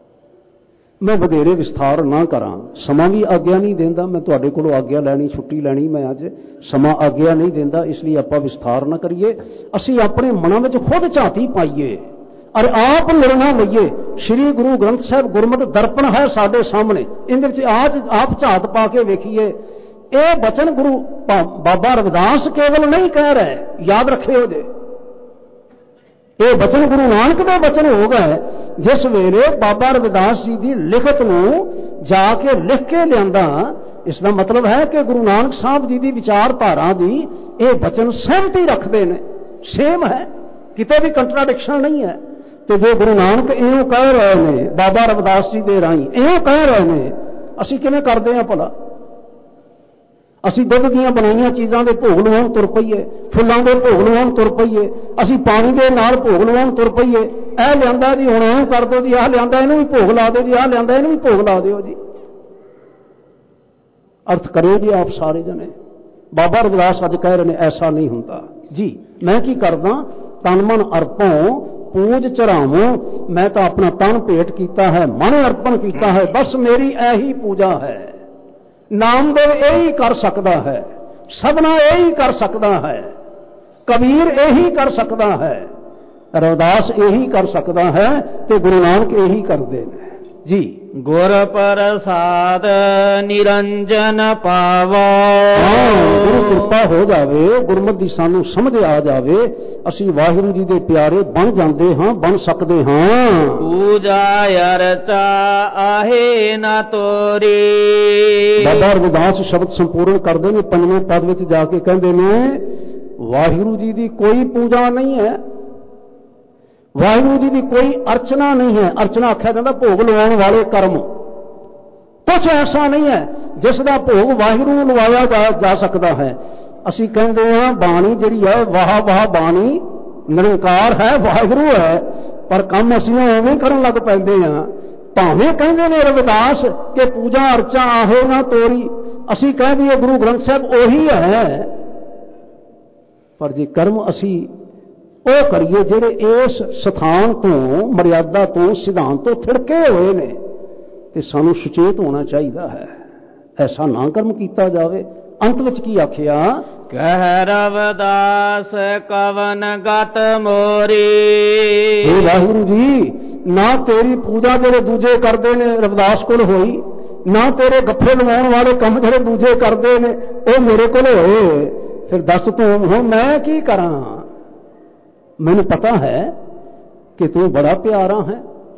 मैं वधेरे विस्तार ना करा, समा भी आग्ञा नहीं देंदा, मैं तुहाडे कोलों आग्ञा लैनी, छुट्टी लैनी, मैं अज समा आग्ञा नहीं देंदा, इसलिए आपां विस्तार ना करिए। असीं अपने मनां विच खुद झाती पाईए और आप निर्णय लईए। श्री गुरु ग्रंथ साहिब गुरमत दर्पण है साडे सामने, इहदे विच आज आप झात पा के वेखिए। ये बचन गुरु बाबा रविदास केवल नहीं कह रहे, याद रखियो जे, ये बचन गुरु नानक दे बचन हो गए। जिस वेले बाबा रविदास जी की लिखत नूं जाके लिख के लियांदा, इसका मतलब है कि गुरु नानक साहब जी की विचारधारा की ये बचन सहमति रखते हैं, सेम है, किते भी कंट्राडिक्शन नहीं है। तो जो गुरु नानक इयों कह रहे हैं बाबा रविदास जी के राही इयों कह रहे हैं, असीं किवें करदे हां भला? असीं दुध दीआं बनाईआं चीज़ां दे भोग लवाउण तुर पईए, फुल्लां दे भोग लवाउण तुर पईए, असीं पानी दे नाल भोग लवाउण तुर पईए। ਇਹ ਲਿਆਂਦਾ जी हुण ऐ कर दो जी, आह लिआंदा इहनूं भी भोग ला दो जी, आह लिआंदा इहनूं भी भोग ला दिओ जी। अर्थ करो जी आप सारे जने। बाबा रविदास अज कह रहे हैं ऐसा नहीं हुंदा जी। मैं की करदा, तन मन अर्पों पूज चढ़ावों, मैं तो अपना तन भेंट कीता है, मन अर्पण कीता है, बस मेरी यही पूजा है। नामदेव यही कर सकता है, सबना यही कर सकता है, कबीर यही कर सकता है, रविदास यही कर सकता है, तो गुरु नानक यही करते हैं जी। गुर प्रसाद निरंजन पावो। गुरु कृपा हो जावे, गुरमत की सानू समझ आ जावे, असी वाहिगुरू जी दे प्यारे बन जाते हाँ, बन सकते हाँ। पूजा अर्चा आहे न तोरी। बाबा रविदास शब्द संपूर्ण करते हैं, पंजवें पद में जाके कहते हैं वाहिगुरू जी की कोई पूजा नहीं है, वाहिगुरू जी की कोई अर्चना नहीं है। अर्चना आख्या जाता भोग लवाउण वाले कर्म, कुछ ऐसा नहीं है जिसका भोग वाहिगुरू नूं लवाया जा सकता है। असीं कहते हैं बाणी जिहड़ी है वाह वाह बाणी निरंकार है, वाहिगुरू है, पर काम असीं उवें करन लग पैंदे हां। भावें कहंदे ने रविदास कि पूजा अर्चा आहे ना तोरी, असीं कह दईए गुरु ग्रंथ साहिब ओही है, पर जे कर्म असीं ਉਹ करिए ਜਿਹੜੇ इस स्थान तो मर्यादा तो सिद्धांत तो थिड़के हुए ने, ते सानू सुचेत होना चाहिए है, ऐसा ना कर्म किया जाए। अंत विच की आखिया, कह रविदास कवन गत मोरी। हे वाहिगुरू जी, ना तेरी पूजा जेड़े दूजे करते ने रविदास कोल होई, ना तेरे गप्फे लवाउण वाले काम जेड़े दूजे करते ने वो मेरे कोल होए, फिर दस तू हुण मैं की करा? मैंने पता है कि तू बड़ा प्यारा है,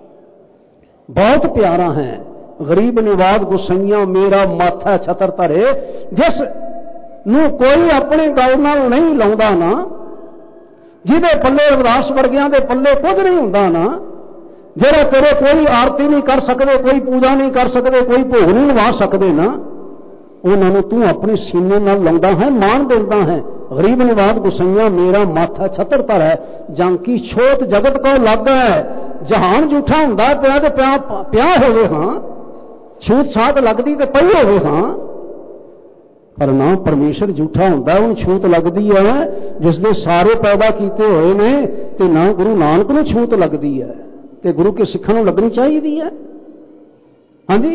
बहुत प्यारा है। गरीब निवाज गुसैया मेरा माथा छतर धरे, जिस नूं कोई अपने गल नाल नहीं लाउंदा ना, जिहदे पल्ले रविदास वर्गियां दे पल्ले कुछ नहीं हुंदा ना, जिहड़े तेरे कोई आरती नहीं कर सकते, कोई पूजा नहीं कर सकते, कोई भोग नहीं लवा सकते ना, उन्हां नूं तू अपने सीने नाल लाउंदा है, मान दिंदा है। गरीब निवाज गुसैया मेरा माथा छतर तर है, जांकी छोट जगत को लग है, जहान झूठा हुंदा पिया ते पिया होवे हां, छूत छात लगदी ते पई होवे हां, पर ना परमेश्वर झूठा हुंदा, उहनूं छूत लगदी है जिसदे सारे पैदा कीते हुए ने, ते ना गुरु नानक नूं छूत लगदी है, ते गुरु के सिखां नूं लगनी चाहिदी है। हाँ जी,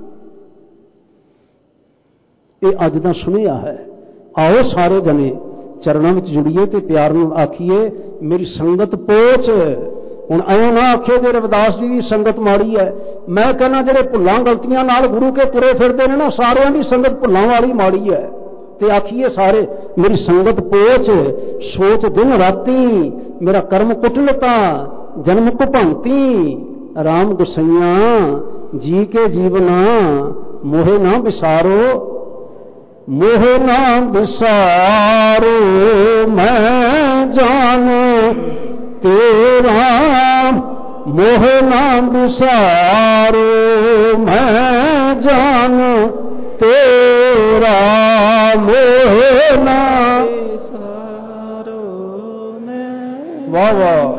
ये अज दा सुनिया है। आओ सारे जने चरणों में जुड़िए ते प्यार नाल आखिए मेरी संगत पोच। हुण ऐ ना आखे जे रविदास जी की संगत माड़ी है। मैं कहना जिहड़े भुल्लां गलतियां नाल गुरु के तुरे फिरदे ने ना, सारियां दी संगत भुल्लां वाली माड़ी है। ते आखिए सारे मेरी संगत पोच, सोच दिन राती मेरा कर्म कुटलता, जन्म कुभंती, राम गुसैया जी के जीवना मोहे ना विसारो, मोहे ना विसारो मैं जानो तेरा, मोहे ना विसारो मैं जानो तेरा, मोहे ना विसारो मैं, वाह वाह,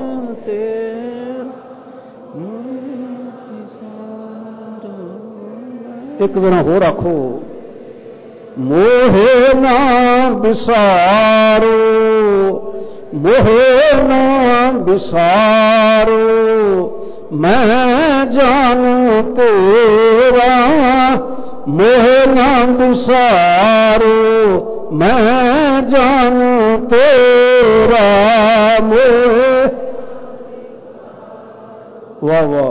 एक बार होर आखो, मोहे ना विसारो, मोहे ना विसारो मैं जानू तेरा, मोहे ना विसारो मैं जानू तेरा, मोहे, वाह वाह,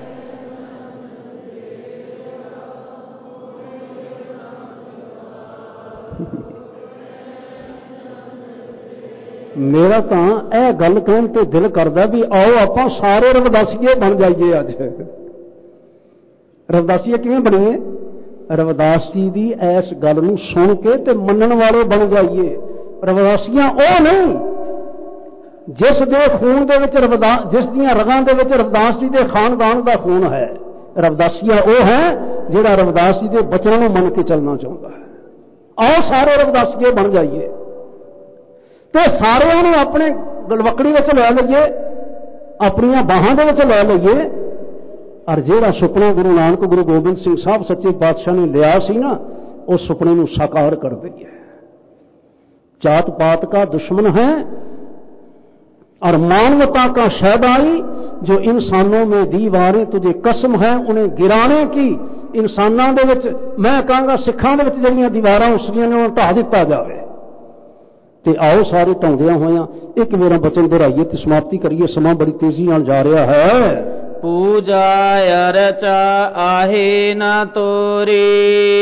मेरा तो यह गल कहन ते दिल करदा भी आओ आपां सारे रविदासीए बन जाइए। अज रविदासीए किवें बनीए? रविदास जी की इस गल नूं सुन के ते मनण वाले बन जाइए। रविदासियां ओह नहीं जिस दे खून दे विच रविदास, जिस दियां रगां दे विच रविदास जी के खानदान का खून है। रविदासियां ओह है जिहड़ा रविदास जी के बचनों नूं मन के चलना चाहुंदा है। आओ सारे रविदासीए बन जाइए तो सारिਆਂ ਨੂੰ अपने गलवकड़ी ਵਿੱਚ ਲੈ ਲਈਏ, ਆਪਣੀਆਂ ਬਾਹਾਂ ਦੇ ਵਿੱਚ ਲੈ ਲਈਏ। और ਜਿਹੜਾ ਸੁਪਨਾ ਗੁਰੂ ਨਾਨਕ ਗੁਰੂ ਗੋਬਿੰਦ ਸਿੰਘ ਸਾਹਿਬ ਸੱਚੇ ਪਾਤਸ਼ਾਹ ने लिया सी ना, उस सुपने ਨੂੰ साकार कर दईए। जात पात का दुश्मन है और मानवता का शहदाई, जो इंसानों में दीवारें तुझे कसम है उन्हें गिराने की। इंसानों के विच मैं कहूँगा सिखां दे विच जिहड़ियां दीवारां उसदियां ने उन्हें ढा दिता जाए। ते आओ सारे ढाउंदियां होइयां एक मेरा बचन दोहराइए ते समाप्ति करिए। समा बड़ी तेजी नाल जा रहा है। पूजा अर्चा आहे न तोरी,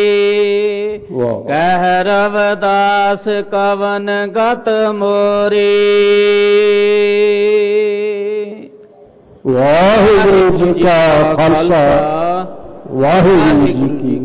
कह रविदास कवन गत मोरी। वाहिगुरु जी का खालसा, वाहिगुरु जी की